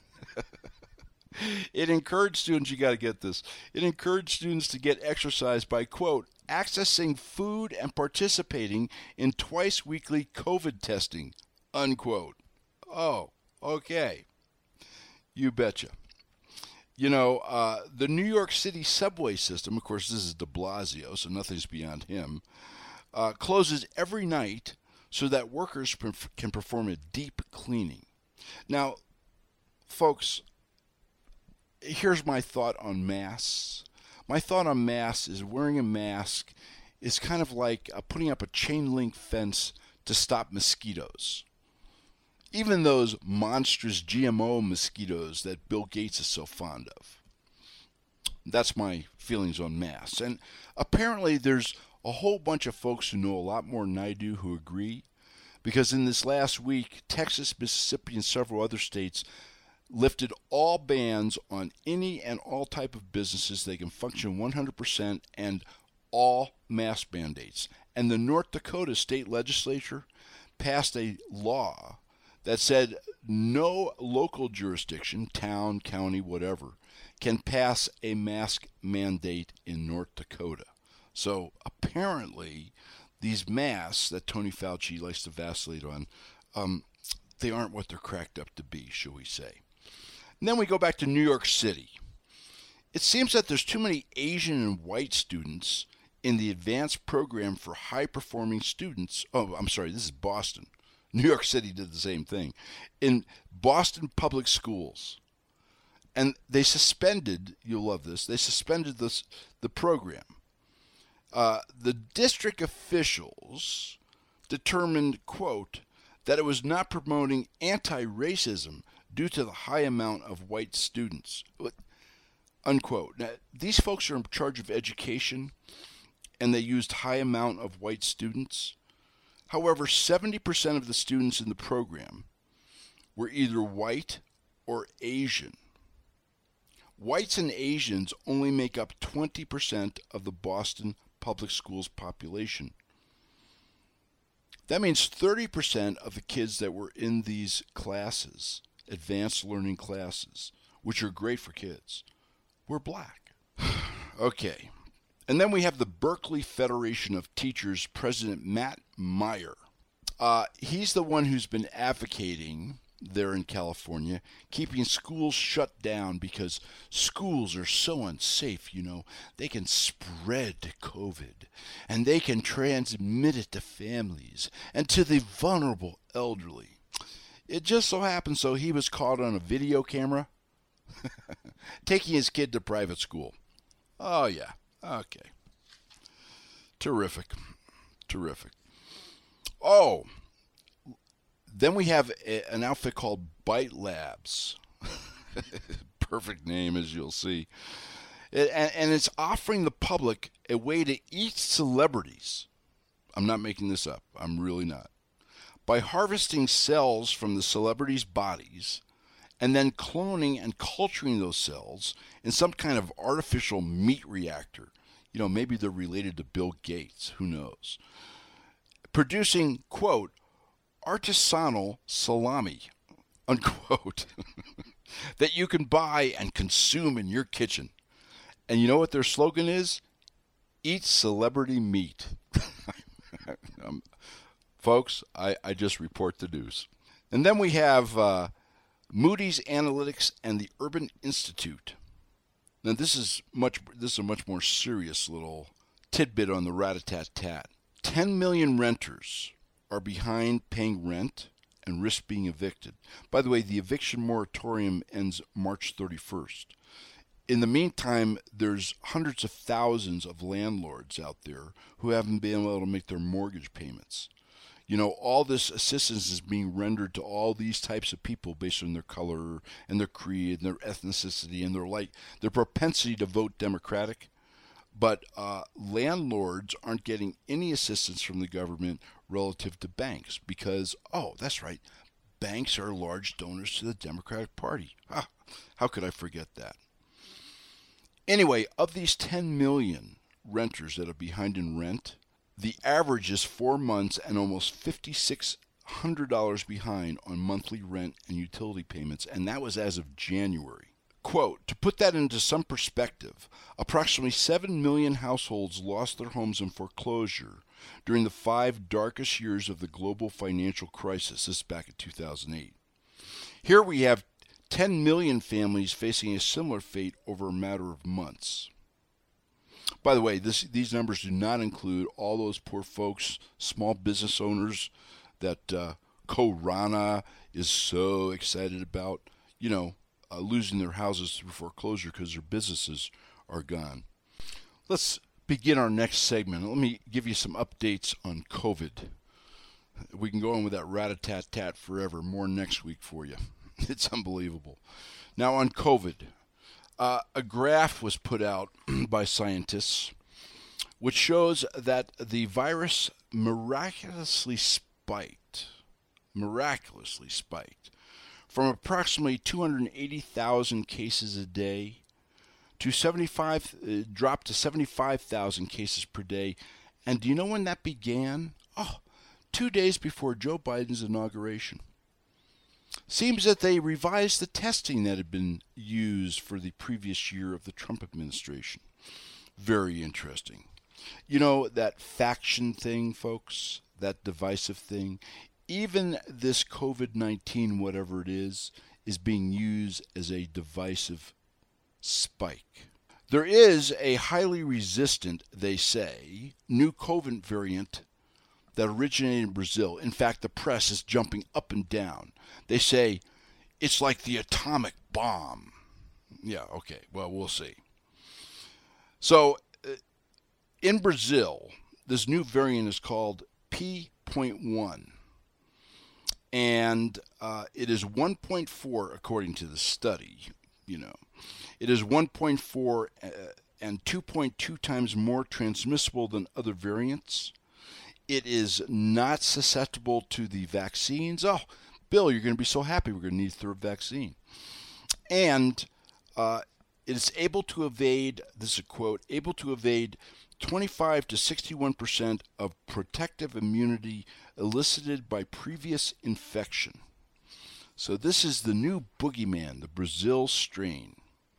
It encouraged students, you got to get this, it encouraged students to get exercise by, quote, accessing food and participating in twice weekly COVID testing, unquote. Oh, okay. You betcha. You know, uh, the New York City subway system, of course, this is de Blasio, so nothing's beyond him, uh, closes every night so that workers perf- can perform a deep cleaning. Now, folks, here's my thought on masks. My thought on masks is wearing a mask is kind of like uh, putting up a chain link fence to stop mosquitoes. Even those monstrous G M O mosquitoes that Bill Gates is so fond of. That's my feelings on masks. And apparently there's a whole bunch of folks who know a lot more than I do who agree. Because in this last week, Texas, Mississippi, and several other states lifted all bans on any and all type of businesses. They can function one hundred percent and all mask mandates. And the North Dakota state legislature passed a law that said no local jurisdiction, town, county, whatever, can pass a mask mandate in North Dakota. So apparently these masks that Tony Fauci likes to vacillate on, um, they aren't what they're cracked up to be, shall we say. And then we go back to New York City. It seems that there's too many Asian and white students in the advanced program for high-performing students. Oh, I'm sorry, this is Boston. New York City did the same thing. In Boston public schools. And they suspended, you'll love this, they suspended this, the program. Uh, the district officials determined, quote, that it was not promoting anti-racism due to the high amount of white students, unquote. Now, these folks are in charge of education, and they used high amount of white students. However, seventy percent of the students in the program were either white or Asian. Whites and Asians only make up twenty percent of the Boston public schools population. That means thirty percent of the kids that were in these classes, advanced learning classes, which are great for kids, were black. Okay. And then we have the Berkeley Federation of Teachers President Matt Meyer. Uh, he's the one who's been advocating there in California, keeping schools shut down because schools are so unsafe, you know. They can spread COVID, and they can transmit it to families and to the vulnerable elderly. It just so happens so he was caught on a video camera taking his kid to private school. Oh, yeah. Okay. Terrific. Terrific. Oh, then we have a, an outfit called Bite Labs. Perfect name, as you'll see. It, and, and it's offering the public a way to eat celebrities. I'm not making this up. I'm really not. By harvesting cells from the celebrities' bodies and then cloning and culturing those cells in some kind of artificial meat reactor. You know, maybe they're related to Bill Gates. Who knows? Producing, quote, artisanal salami, unquote, that you can buy and consume in your kitchen. And you know what their slogan is? Eat celebrity meat. um, folks, I, I just report the news. And then we have uh, Moody's Analytics and the Urban Institute. Now this is much. This is a much more serious little tidbit on the rat-a-tat-tat. ten million renters are behind paying rent and risk being evicted. By the way, the eviction moratorium ends March thirty-first. In the meantime, there's hundreds of thousands of landlords out there who haven't been able to make their mortgage payments. You know, all this assistance is being rendered to all these types of people based on their color and their creed and their ethnicity and their like their propensity to vote Democratic. But uh, landlords aren't getting any assistance from the government relative to banks because, oh, that's right, banks are large donors to the Democratic Party. Ah, how could I forget that? Anyway, of these ten million renters that are behind in rent, the average is four months and almost five thousand six hundred dollars behind on monthly rent and utility payments, and that was as of January. Quote, to put that into some perspective, approximately seven million households lost their homes in foreclosure during the five darkest years of the global financial crisis. This is back in two thousand eight. Here we have ten million families facing a similar fate over a matter of months. By the way, this, these numbers do not include all those poor folks, small business owners that uh, Corona is so excited about, you know, uh, losing their houses through foreclosure because their businesses are gone. Let's begin our next segment. Let me give you some updates on COVID. We can go on with that rat-a-tat-tat forever. More next week for you. It's unbelievable. Now on COVID. Uh, a graph was put out by scientists which shows that the virus miraculously spiked, miraculously spiked from approximately two hundred eighty thousand cases a day to seventy-five, uh, dropped to seventy-five thousand cases per day. And do you know when that began? Oh, two days before Joe Biden's inauguration. Seems that they revised the testing that had been used for the previous year of the Trump administration. Very interesting. You know, that faction thing, folks, that divisive thing, even this COVID nineteen, whatever it is, is being used as a divisive spike. There is a highly resistant, they say, new COVID variant that originated in Brazil. In fact, the press is jumping up and down. They say it's like the atomic bomb. Yeah, okay, well, we'll see. So, uh, in Brazil, this new variant is called P point one. And uh, it is one point four, according to the study, you know. It is one point four uh, and two point two times more transmissible than other variants. it is not susceptible to the vaccines. Oh, Bill, you're going to be so happy we're going to need a third vaccine. And uh, it is able to evade, this is a quote, able to evade twenty-five to sixty-one percent of protective immunity elicited by previous infection. So this is the new boogeyman, the Brazil strain.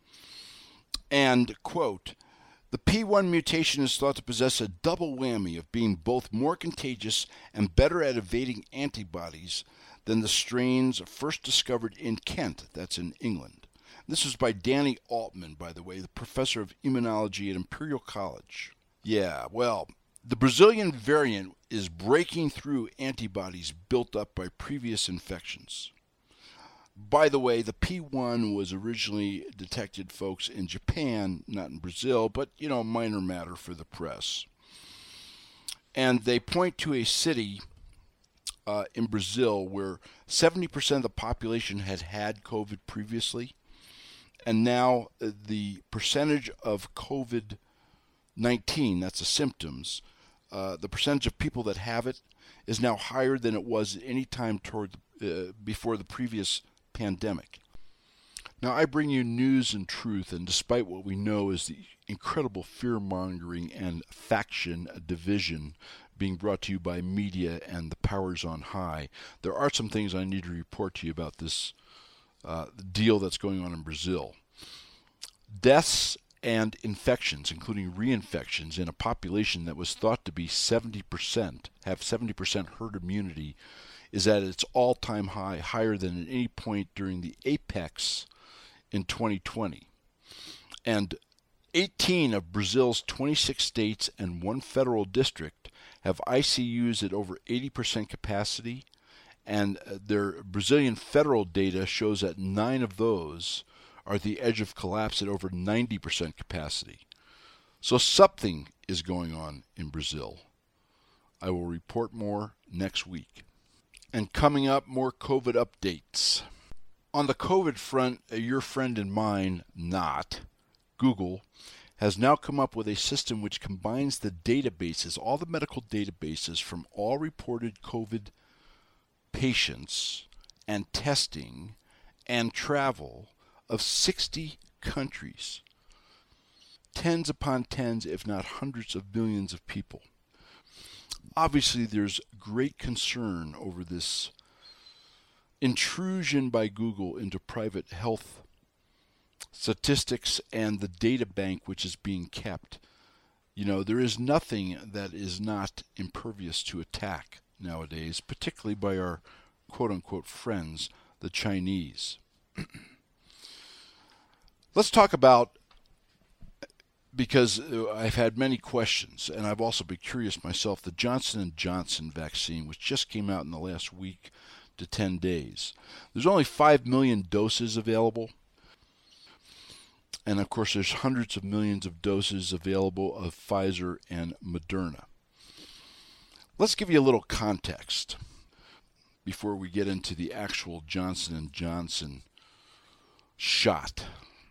And, quote, the P one mutation is thought to possess a double whammy of being both more contagious and better at evading antibodies than the strains first discovered in Kent, that's in England. This was by Danny Altman, by the way, the professor of immunology at Imperial College. Yeah, well, the Brazilian variant is breaking through antibodies built up by previous infections. By the way, the P one was originally detected, folks, in Japan, not in Brazil, but, you know, minor matter for the press. And they point to a city uh, in Brazil where seventy percent of the population had had COVID previously, and now uh, the percentage of COVID nineteen, that's the symptoms, uh, the percentage of people that have it is now higher than it was at any time toward uh, before the previous pandemic. Now, I bring you news and truth, and despite what we know is the incredible fear-mongering and faction division being brought to you by media and the powers on high, there are some things I need to report to you about this uh, deal that's going on in Brazil. Deaths and infections, including reinfections, in a population that was thought to be seventy percent, have seventy percent herd immunity, is at its all-time high, higher than at any point during the apex in twenty twenty. And eighteen of Brazil's twenty-six states and one federal district have I C Us at over eighty percent capacity, and their Brazilian federal data shows that nine of those are at the edge of collapse at over ninety percent capacity. So something is going on in Brazil. I will report more next week. And coming up, more COVID updates. On the COVID front, your friend and mine, not, Google, has now come up with a system which combines the databases, all the medical databases from all reported COVID patients and testing and travel of sixty countries. Tens upon tens, if not hundreds of millions of people. Obviously, there's great concern over this intrusion by Google into private health statistics and the data bank which is being kept. You know, there is nothing that is not impervious to attack nowadays, particularly by our quote-unquote friends, the Chinese. Let's talk about, because I've had many questions, and I've also been curious myself, the Johnson and Johnson vaccine, which just came out in the last week to ten days. There's only five million doses available, and of course there's hundreds of millions of doses available of Pfizer and Moderna. Let's give you a little context before we get into the actual Johnson and Johnson shot.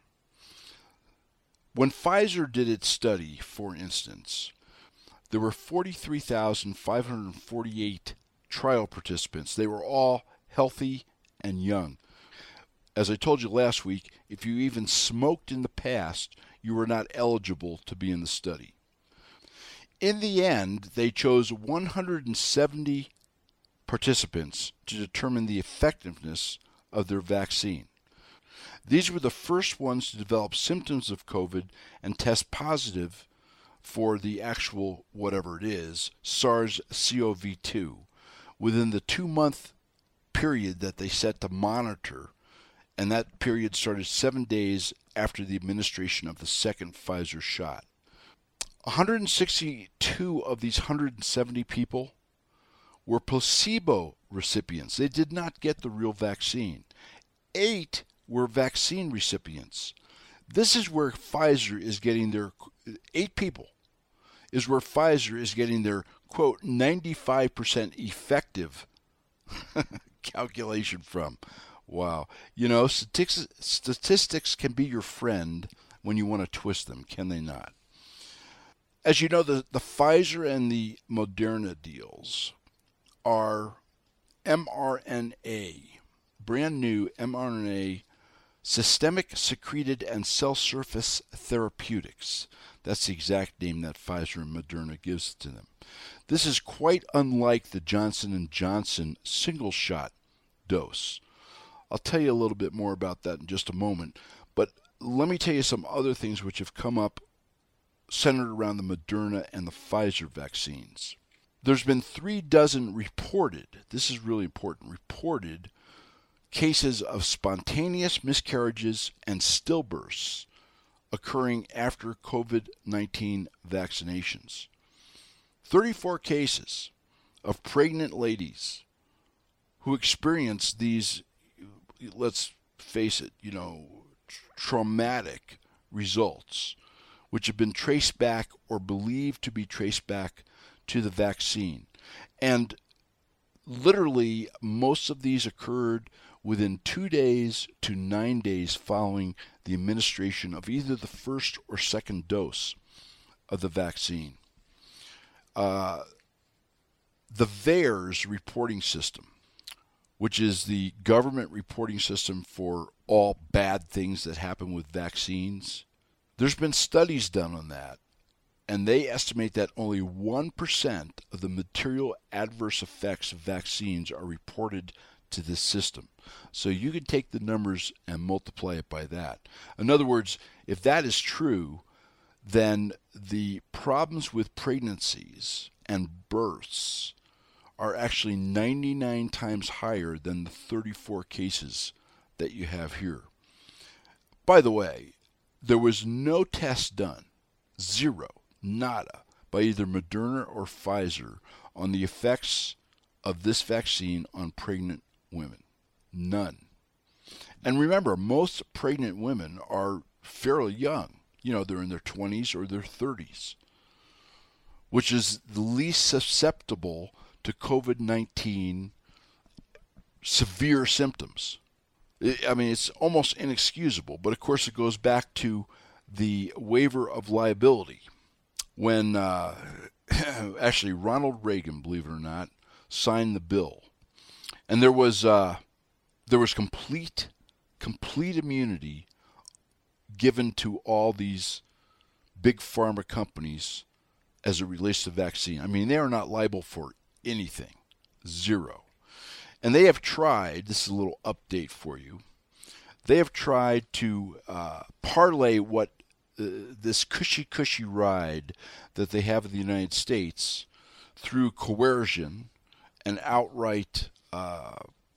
When Pfizer did its study, for instance, there were forty-three thousand five hundred forty-eight trial participants. They were all healthy and young. As I told you last week, if you even smoked in the past, you were not eligible to be in the study. In the end, they chose one hundred seventy participants to determine the effectiveness of their vaccine. These were the first ones to develop symptoms of COVID and test positive for the actual, whatever it is, SARS C o V two, within the two-month period that they set to monitor, and that period started seven days after the administration of the second Pfizer shot. one hundred sixty-two of these one hundred seventy people were placebo recipients. They did not get the real vaccine. Eight were vaccine recipients. This is where Pfizer is getting their, eight people, is where Pfizer is getting their, quote, ninety-five percent effective calculation from. Wow. You know, statistics, statistics can be your friend when you want to twist them, can they not? As you know, the, the Pfizer and the Moderna deals are mRNA, brand new mRNA, systemic secreted and cell surface therapeutics. That's the exact name that Pfizer and Moderna gives to them. This is quite unlike the Johnson and Johnson single shot dose. I'll tell you a little bit more about that in just a moment, but let me tell you some other things which have come up centered around the Moderna and the Pfizer vaccines. There's been three dozen reported, this is really important, reported cases of spontaneous miscarriages and stillbirths occurring after COVID nineteen vaccinations. thirty-four cases of pregnant ladies who experienced these, let's face it, you know, traumatic results, which have been traced back or believed to be traced back to the vaccine. And literally, most of these occurred within two days to nine days following the administration of either the first or second dose of the vaccine. Uh, the VAERS reporting system, which is the government reporting system for all bad things that happen with vaccines, there's been studies done on that, and they estimate that only one percent of the material adverse effects of vaccines are reported to this system. So you can take the numbers and multiply it by that. In other words, if that is true, then the problems with pregnancies and births are actually ninety-nine times higher than the thirty-four cases that you have here. By the way, there was no test done, zero, nada, by either Moderna or Pfizer on the effects of this vaccine on pregnant women. None. And remember, most pregnant women are fairly young. You know, they're in their twenties or their thirties, which is the least susceptible to COVID nineteen severe symptoms. I mean, it's almost inexcusable, but of course it goes back to the waiver of liability when uh, actually Ronald Reagan, believe it or not, signed the bill. And there was uh, there was complete, complete immunity given to all these big pharma companies as it relates to vaccine. I mean, they are not liable for anything. Zero. And they have tried, this is a little update for you, they have tried to uh, parlay what uh, this cushy-cushy ride that they have in the United States through coercion and outright uh,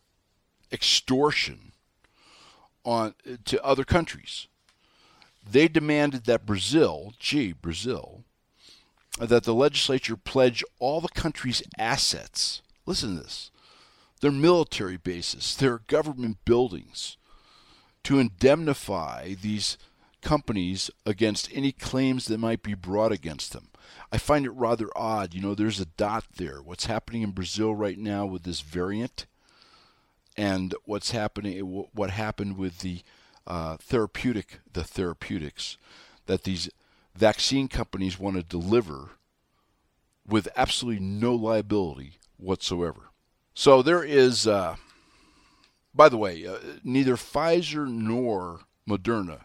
extortion on to other countries. They demanded that Brazil, gee, Brazil, that the legislature pledge all the country's assets. Listen to this. Their military bases, their government buildings, to indemnify these companies against any claims that might be brought against them. I find it rather odd. You know, there's a dot there. What's happening in Brazil right now with this variant, and what's happening, what happened with the uh, therapeutic, the therapeutics that these vaccine companies want to deliver with absolutely no liability whatsoever. So there is, uh, by the way, uh, neither Pfizer nor Moderna,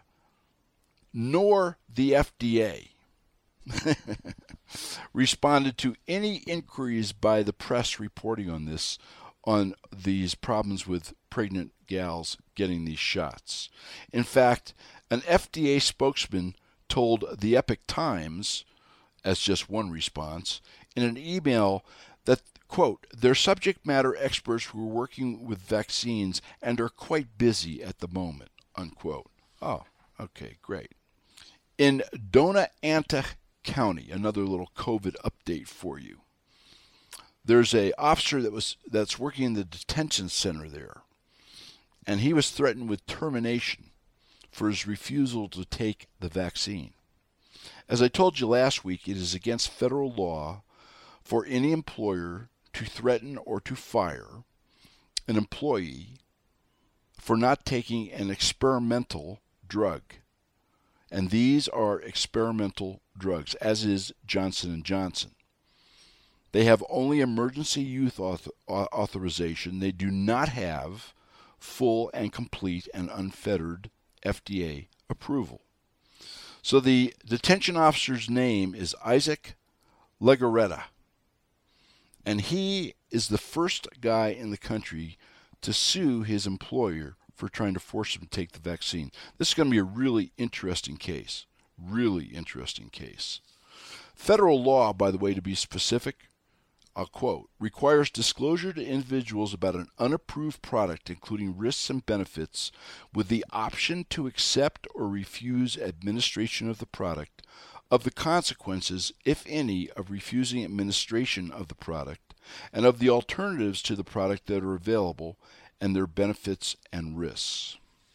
nor the F D A responded to any inquiries by the press reporting on this, on these problems with pregnant gals getting these shots. In fact, an F D A spokesman told the Epoch Times, as just one response, in an email that, quote, their subject matter experts who are working with vaccines and are quite busy at the moment, unquote. Oh, okay, great. In Dona Anta County, another little COVID update for you. There's a officer that was that's working in the detention center there, and he was threatened with termination for his refusal to take the vaccine. As I told you last week, it is against federal law for any employer to threaten or to fire an employee for not taking an experimental drug. And these are experimental drugs, as is Johnson and Johnson. They have only emergency use author- authorization. They do not have full and complete and unfettered F D A approval. So the detention officer's name is Isaac Legarreta, and he is the first guy in the country to sue his employer for trying to force him to take the vaccine. This is going to be a really interesting case. Really interesting case. Federal law, by the way, to be specific, I'll quote, requires disclosure to individuals about an unapproved product, including risks and benefits, with the option to accept or refuse administration of the product, of the consequences, if any, of refusing administration of the product, and of the alternatives to the product that are available, and their benefits and risks.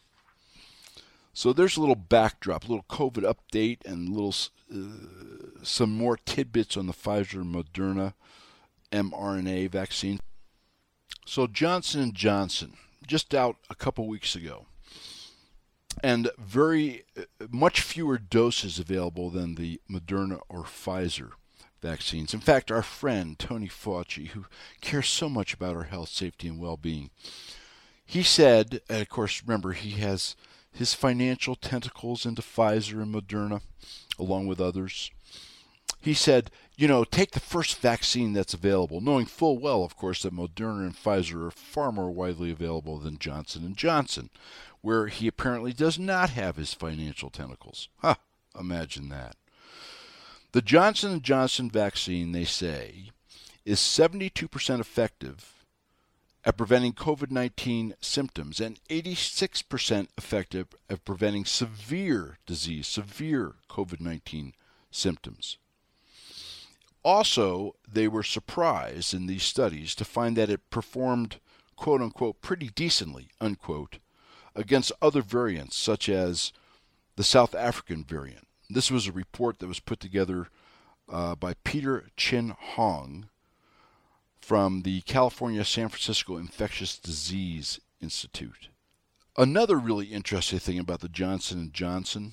So there's a little backdrop, a little COVID update, and little uh, some more tidbits on the Pfizer and Moderna mRNA vaccine. So Johnson and Johnson, just out a couple weeks ago, and very uh, much fewer doses available than the Moderna or Pfizer vaccines. In fact, our friend Tony Fauci, who cares so much about our health, safety, and well-being, he said, and of course, remember, he has his financial tentacles into Pfizer and Moderna, along with others. He said, you know, take the first vaccine that's available, knowing full well, of course, that Moderna and Pfizer are far more widely available than Johnson and Johnson, where he apparently does not have his financial tentacles. Ha! Imagine that. The Johnson and Johnson vaccine, they say, is seventy-two percent effective at preventing COVID nineteen symptoms and eighty-six percent effective at preventing severe disease, severe COVID nineteen symptoms. Also, they were surprised in these studies to find that it performed, quote unquote, pretty decently, unquote, against other variants such as the South African variant. This was a report that was put together uh, by Peter Chin Hong from the California San Francisco Infectious Disease Institute. Another really interesting thing about the Johnson and Johnson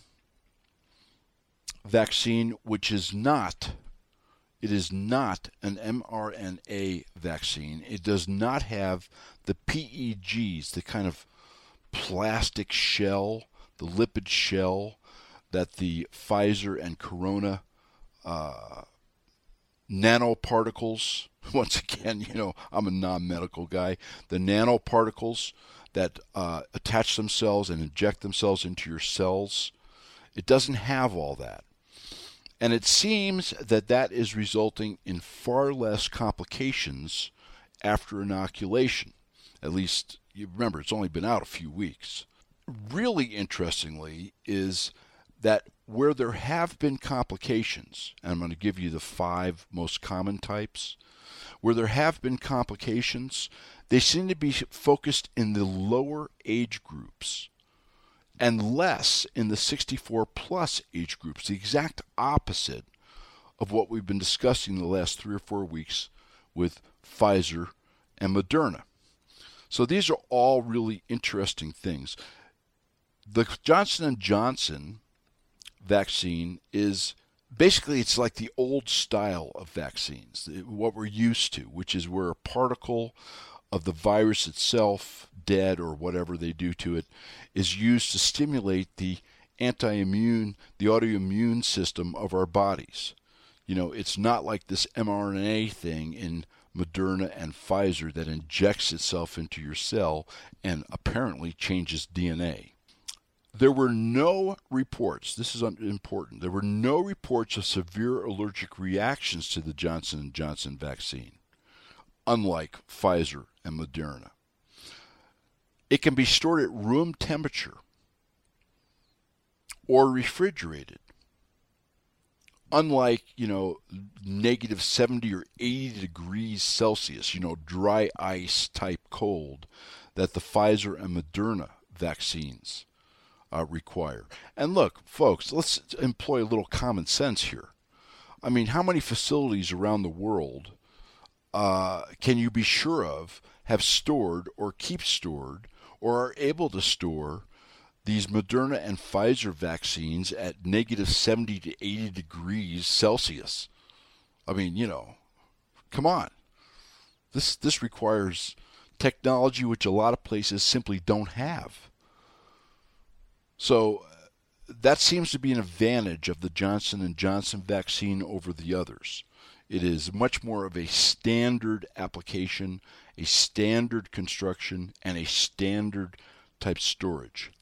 vaccine, which is not, it is not an mRNA vaccine. It does not have the P E Gs, the kind of plastic shell, the lipid shell that the Pfizer and Corona uh, nanoparticles, once again, you know, I'm a non-medical guy, the nanoparticles that uh, attach themselves and inject themselves into your cells, it doesn't have all that. And it seems that that is resulting in far less complications after inoculation. At least, you remember, it's only been out a few weeks. Really interestingly is that where there have been complications, and I'm going to give you the five most common types, where there have been complications, they seem to be focused in the lower age groups and less in the sixty-four plus age groups, the exact opposite of what we've been discussing the last three or four weeks with Pfizer and Moderna. So these are all really interesting things. The Johnson and Johnson vaccine is basically, it's like the old style of vaccines, what we're used to, which is where a particle of the virus itself, dead or whatever they do to it, is used to stimulate the anti-immune, the autoimmune system of our bodies. You know, it's not like this mRNA thing in Moderna and Pfizer that injects itself into your cell and apparently changes D N A. There were no reports, this is important, there were no reports of severe allergic reactions to the Johnson and Johnson vaccine, unlike Pfizer and Moderna. It can be stored at room temperature or refrigerated, unlike, you know, negative seventy or eighty degrees Celsius, you know, dry ice type cold that the Pfizer and Moderna vaccines Uh, require. And look, folks, let's employ a little common sense here. I mean, how many facilities around the world uh, can you be sure of have stored or keep stored or are able to store these Moderna and Pfizer vaccines at negative seventy to eighty degrees Celsius. I mean, you know, come on. This this requires technology which a lot of places simply don't have. So that seems to be an advantage of the Johnson and Johnson vaccine over the others. It is much more of a standard application, a standard construction, and a standard type storage.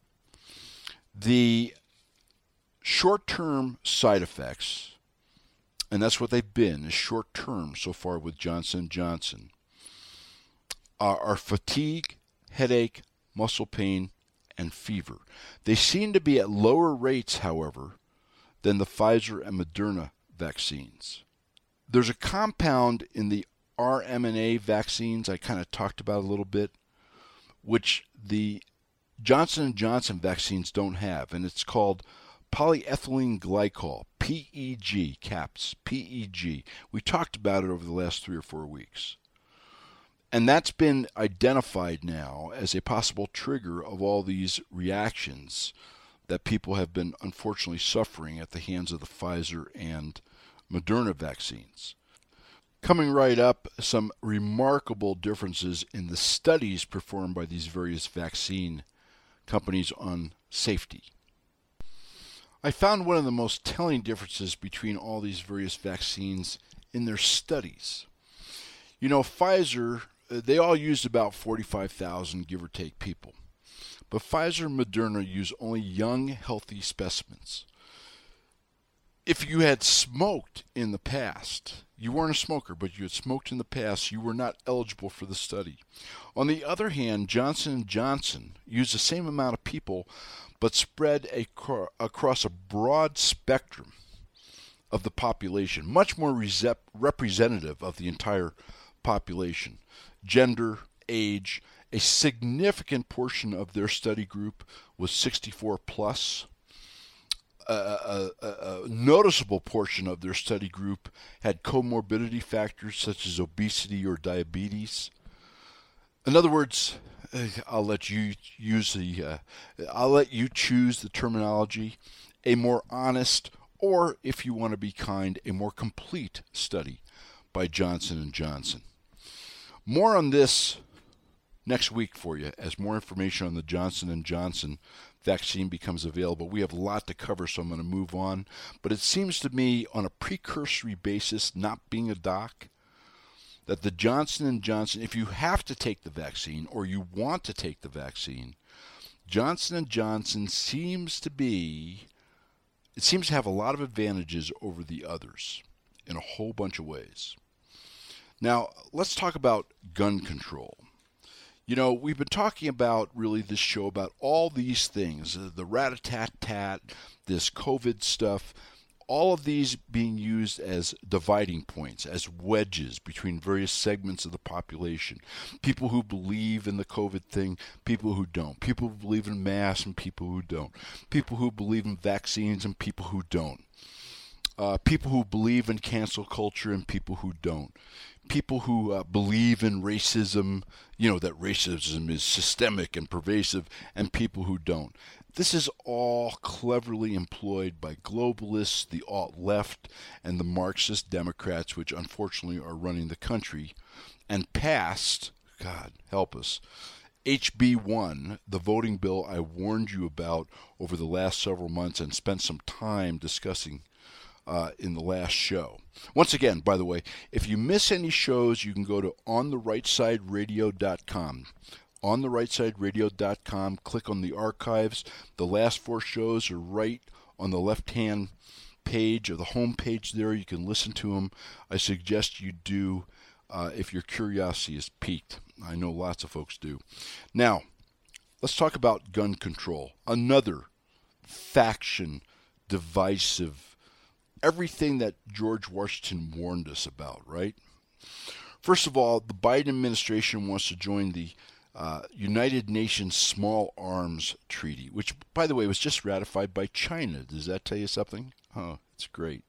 The short-term side effects, and that's what they've been, is short-term so far with Johnson and Johnson, are, are fatigue, headache, muscle pain, and fever. They seem to be at lower rates, however, than the Pfizer and Moderna vaccines. There's a compound in the R M N A vaccines I kind of talked about a little bit, which the Johnson and Johnson vaccines don't have, and it's called polyethylene glycol, P E G, CAPS, P E G. We talked about it over the last three or four weeks. And that's been identified now as a possible trigger of all these reactions that people have been unfortunately suffering at the hands of the Pfizer and Moderna vaccines. Coming right up, some remarkable differences in the studies performed by these various vaccine companies on safety. I found one of the most telling differences between all these various vaccines in their studies. You know, Pfizer, they all used about forty-five thousand, give or take, people. But Pfizer and Moderna use only young, healthy specimens. If you had smoked in the past, you weren't a smoker, but you had smoked in the past, you were not eligible for the study. On the other hand, Johnson and Johnson used the same amount of people, but spread a, across a broad spectrum of the population, much more rep- representative of the entire population. Gender, age, a significant portion of their study group was sixty-four plus. A, a, a noticeable portion of their study group had comorbidity factors such as obesity or diabetes. In other words, I'll let you use the, uh, I'll let you choose the terminology, a more honest, or if you want to be kind, a more complete study by Johnson and Johnson. More on this next week for you as more information on the Johnson and Johnson vaccine becomes available. We have a lot to cover, so I'm going to move on. But it seems to me, on a precursory basis, not being a doc, that the Johnson and Johnson, if you have to take the vaccine or you want to take the vaccine, Johnson and Johnson seems to be, it seems to have a lot of advantages over the others in a whole bunch of ways. Now, let's talk about gun control. You know, we've been talking about really this show about all these things, the rat-a-tat-tat, this COVID stuff, all of these being used as dividing points, as wedges between various segments of the population. People who believe in the COVID thing, people who don't. People who believe in masks and people who don't. People who believe in vaccines and people who don't. Uh, people who believe in cancel culture and people who don't. People who uh, believe in racism, you know, that racism is systemic and pervasive, and people who don't. This is all cleverly employed by globalists, the alt-left, and the Marxist Democrats, which unfortunately are running the country, and passed, God help us, H B one, the voting bill I warned you about over the last several months and spent some time discussing Uh, in the last show. Once again, by the way, if you miss any shows, you can go to on the right side radio dot com. on the right side radio dot com, click on the archives. The last four shows are right on the left-hand page of the home page there. You can listen to them. I suggest you do uh, if your curiosity is piqued. I know lots of folks do. Now, let's talk about gun control. Another faction, divisive, everything that George Washington warned us about, right? First of all, the Biden administration wants to join the uh, United Nations Small Arms Treaty, which, by the way, was just ratified by China. Does that tell you something? Oh, it's great.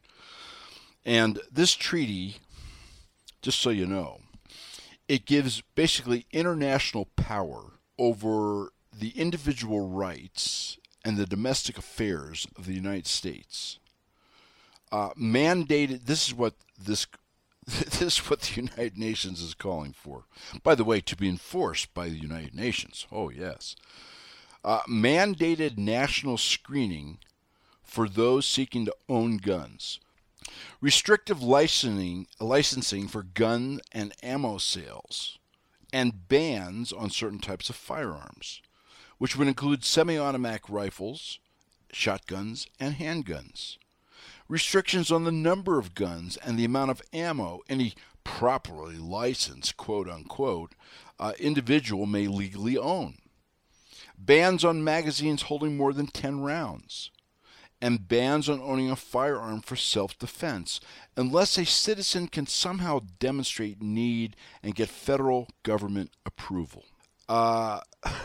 And this treaty, just so you know, it gives basically international power over the individual rights and the Domestic Affairs of the United States uh, mandated, this is what this this is what the United Nations is calling for. By the way, to be enforced by the United Nations. Oh, yes. Uh, mandated national screening for those seeking to own guns. Restrictive licensing, licensing for gun and ammo sales. And bans on certain types of firearms, which would include semi-automatic rifles, shotguns, and handguns. Restrictions on the number of guns and the amount of ammo any properly licensed, quote-unquote, uh, individual may legally own. Bans on magazines holding more than ten rounds. And bans on owning a firearm for self-defense, unless a citizen can somehow demonstrate need and get federal government approval. Uh,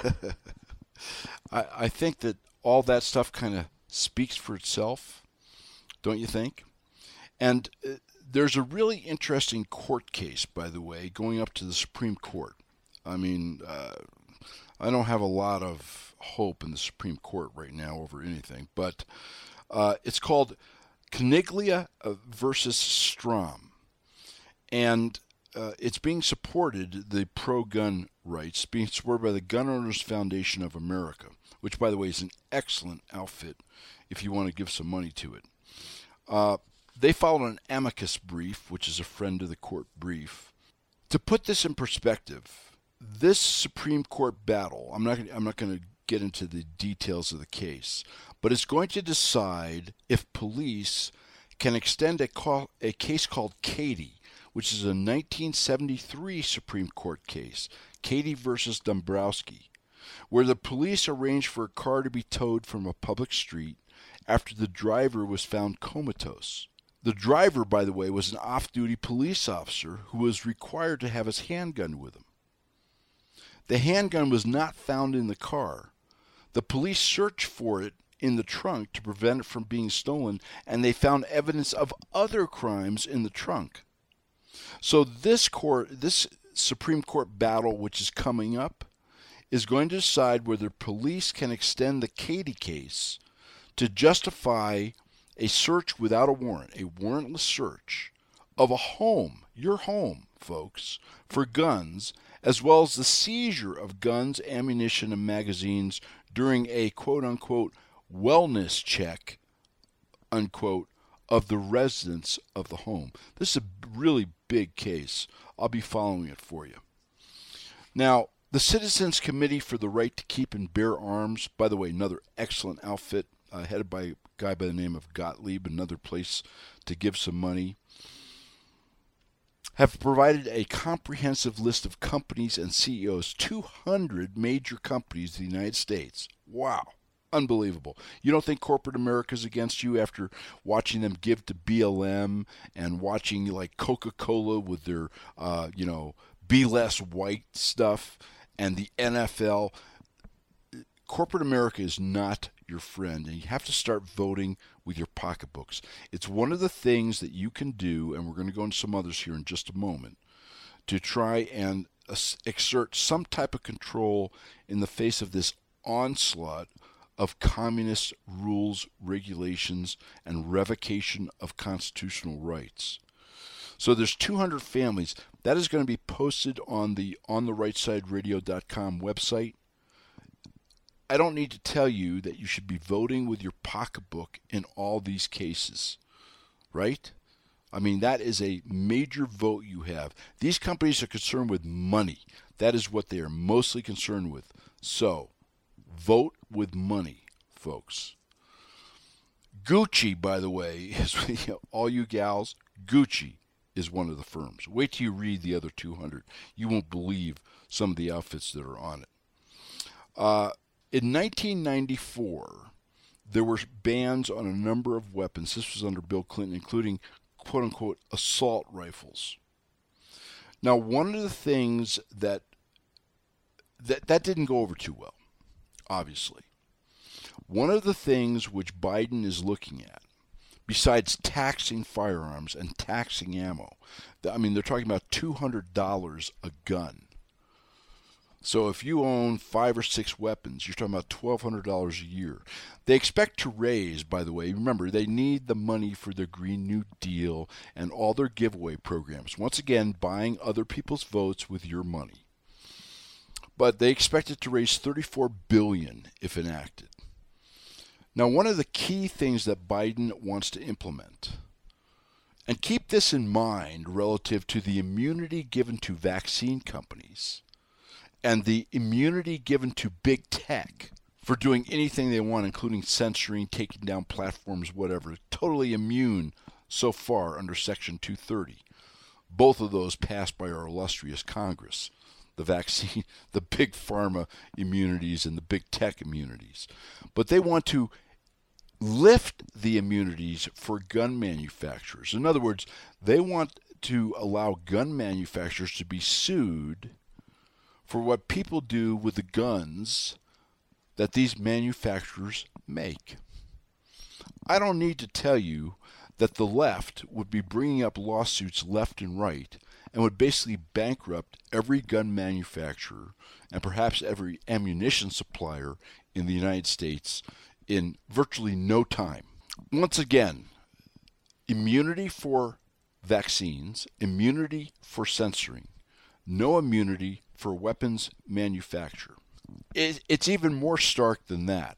I, I think that all that stuff kind of speaks for itself, don't you think? And uh, there's a really interesting court case, by the way, going up to the Supreme Court. I mean, uh, I don't have a lot of hope in the Supreme Court right now over anything, but uh, it's called Caniglia versus Strom, and uh, it's being supported, the pro-gun rights, being supported by the Gun Owners Foundation of America, which, by the way, is an excellent outfit if you want to give some money to it. Uh, they filed an amicus brief, which is a friend of the court brief. To put this in perspective, this Supreme Court battle, I'm not, I'm not going to get into the details of the case, but it's going to decide if police can extend a, call, a case called Cady, which is a nineteen seventy-three Supreme Court case, Cady versus Dombrowski, where the police arranged for a car to be towed from a public street after the driver was found comatose. The driver, by the way, was an off-duty police officer who was required to have his handgun with him. The handgun was not found in the car. The police searched for it in the trunk to prevent it from being stolen, and they found evidence of other crimes in the trunk. So this court, this Supreme Court battle, which is coming up, is going to decide whether police can extend the Cady case to justify a search without a warrant, a warrantless search of a home, your home, folks, for guns, as well as the seizure of guns, ammunition, and magazines during a quote-unquote wellness check, unquote, of the residents of the home. This is a really big case. I'll be following it for you. Now, the Citizens Committee for the Right to Keep and Bear Arms, by the way, another excellent outfit, uh, headed by a guy by the name of Gottlieb, another place to give some money, have provided a comprehensive list of companies and C E Os, two hundred major companies in the United States. Wow. Unbelievable. You don't think corporate America is against you after watching them give to B L M and watching like Coca-Cola with their, uh, you know, Be Less White stuff and the N F L. Corporate America is not your friend, and you have to start voting with your pocketbooks. It's one of the things that you can do, and we're going to go into some others here in just a moment, to try and exert some type of control in the face of this onslaught of communist rules, regulations, and revocation of constitutional rights. So there's two hundred families. That is going to be posted on the on the right side radio dot com website. I don't need to tell you that you should be voting with your pocketbook in all these cases, right? I mean, that is a major vote you have. These companies are concerned with money. That is what they are mostly concerned with. So, vote with money, folks. Gucci, by the way, is, you know, all you gals, Gucci is one of the firms. Wait till you read the other two hundred. You won't believe some of the outfits that are on it. Uh, in nineteen ninety-four, there were bans on a number of weapons. This was under Bill Clinton, including quote-unquote assault rifles. Now, one of the things that that that didn't go over too well, obviously. One of the things which Biden is looking at, besides taxing firearms and taxing ammo, I mean, they're talking about two hundred dollars a gun. So if you own five or six weapons, you're talking about twelve hundred dollars a year. They expect to raise, by the way, remember, they need the money for their Green New Deal and all their giveaway programs. Once again, buying other people's votes with your money. But they expect it to raise thirty-four billion dollars if enacted. Now, one of the key things that Biden wants to implement, and keep this in mind relative to the immunity given to vaccine companies, and the immunity given to big tech for doing anything they want, including censoring, taking down platforms, whatever. Totally immune so far under Section two thirty. Both of those passed by our illustrious Congress. The vaccine, the big pharma immunities and the big tech immunities. But they want to lift the immunities for gun manufacturers. In other words, they want to allow gun manufacturers to be sued for what people do with the guns that these manufacturers make. I don't need to tell you that the left would be bringing up lawsuits left and right and would basically bankrupt every gun manufacturer and perhaps every ammunition supplier in the United States in virtually no time. Once again, immunity for vaccines, immunity for censoring, no immunity for weapons manufacture. It, it's even more stark than that.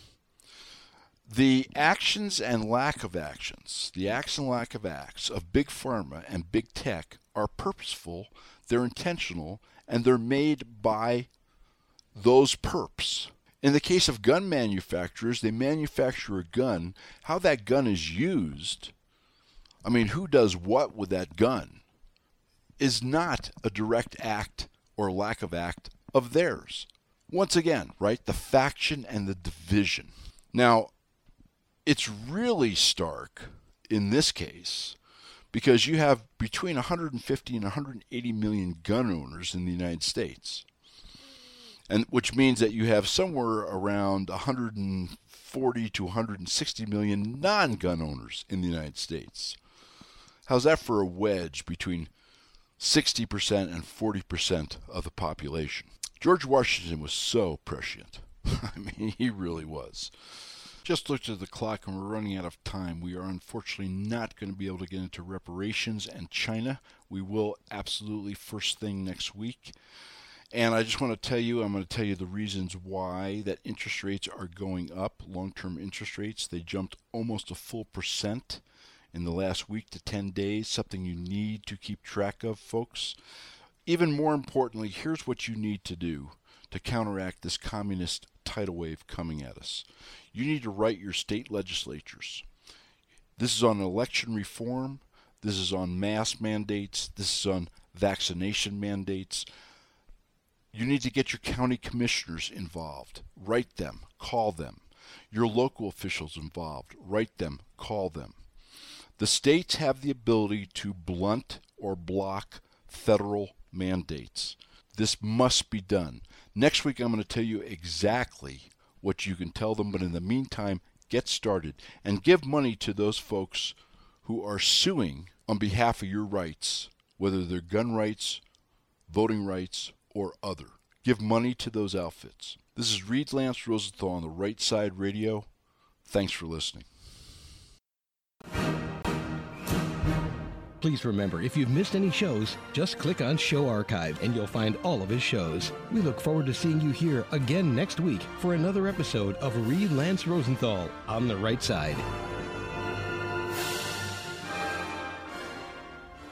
The actions and lack of actions, the acts and lack of acts of big pharma and big tech are purposeful, they're intentional, and they're made by those perps. In the case of gun manufacturers, they manufacture a gun. How that gun is used, I mean, who does what with that gun, is not a direct act or lack of act of theirs. Once again, right, the faction and the division. Now, it's really stark in this case because you have between one hundred fifty and one hundred eighty million gun owners in the United States, and which means that you have somewhere around one hundred forty to one hundred sixty million non-gun owners in the United States. How's that for a wedge between sixty percent and forty percent of the population? George Washington was so prescient. I mean, he really was. Just looked at the clock and we're running out of time. We are unfortunately not going to be able to get into reparations and China. We will absolutely first thing next week. And I just want to tell you, I'm going to tell you the reasons why that interest rates are going up, long-term interest rates. They jumped almost a full percent in the last week to ten days, something you need to keep track of, folks. Even more importantly, here's what you need to do to counteract this communist tidal wave coming at us. You need to write your state legislatures. This is on election reform. This is on mask mandates. This is on vaccination mandates. You need to get your county commissioners involved. Write them. Call them. Your local officials involved. Write them. Call them. The states have the ability to blunt or block federal mandates. This must be done. Next week I'm going to tell you exactly what you can tell them, but in the meantime, get started and give money to those folks who are suing on behalf of your rights, whether they're gun rights, voting rights, or other. Give money to those outfits. This is Reed Lance Rosenthal on the Right Side Radio. Thanks for listening. Please remember, if you've missed any shows, just click on Show Archive and you'll find all of his shows. We look forward to seeing you here again next week for another episode of Reed Lance Rosenthal on the Right Side.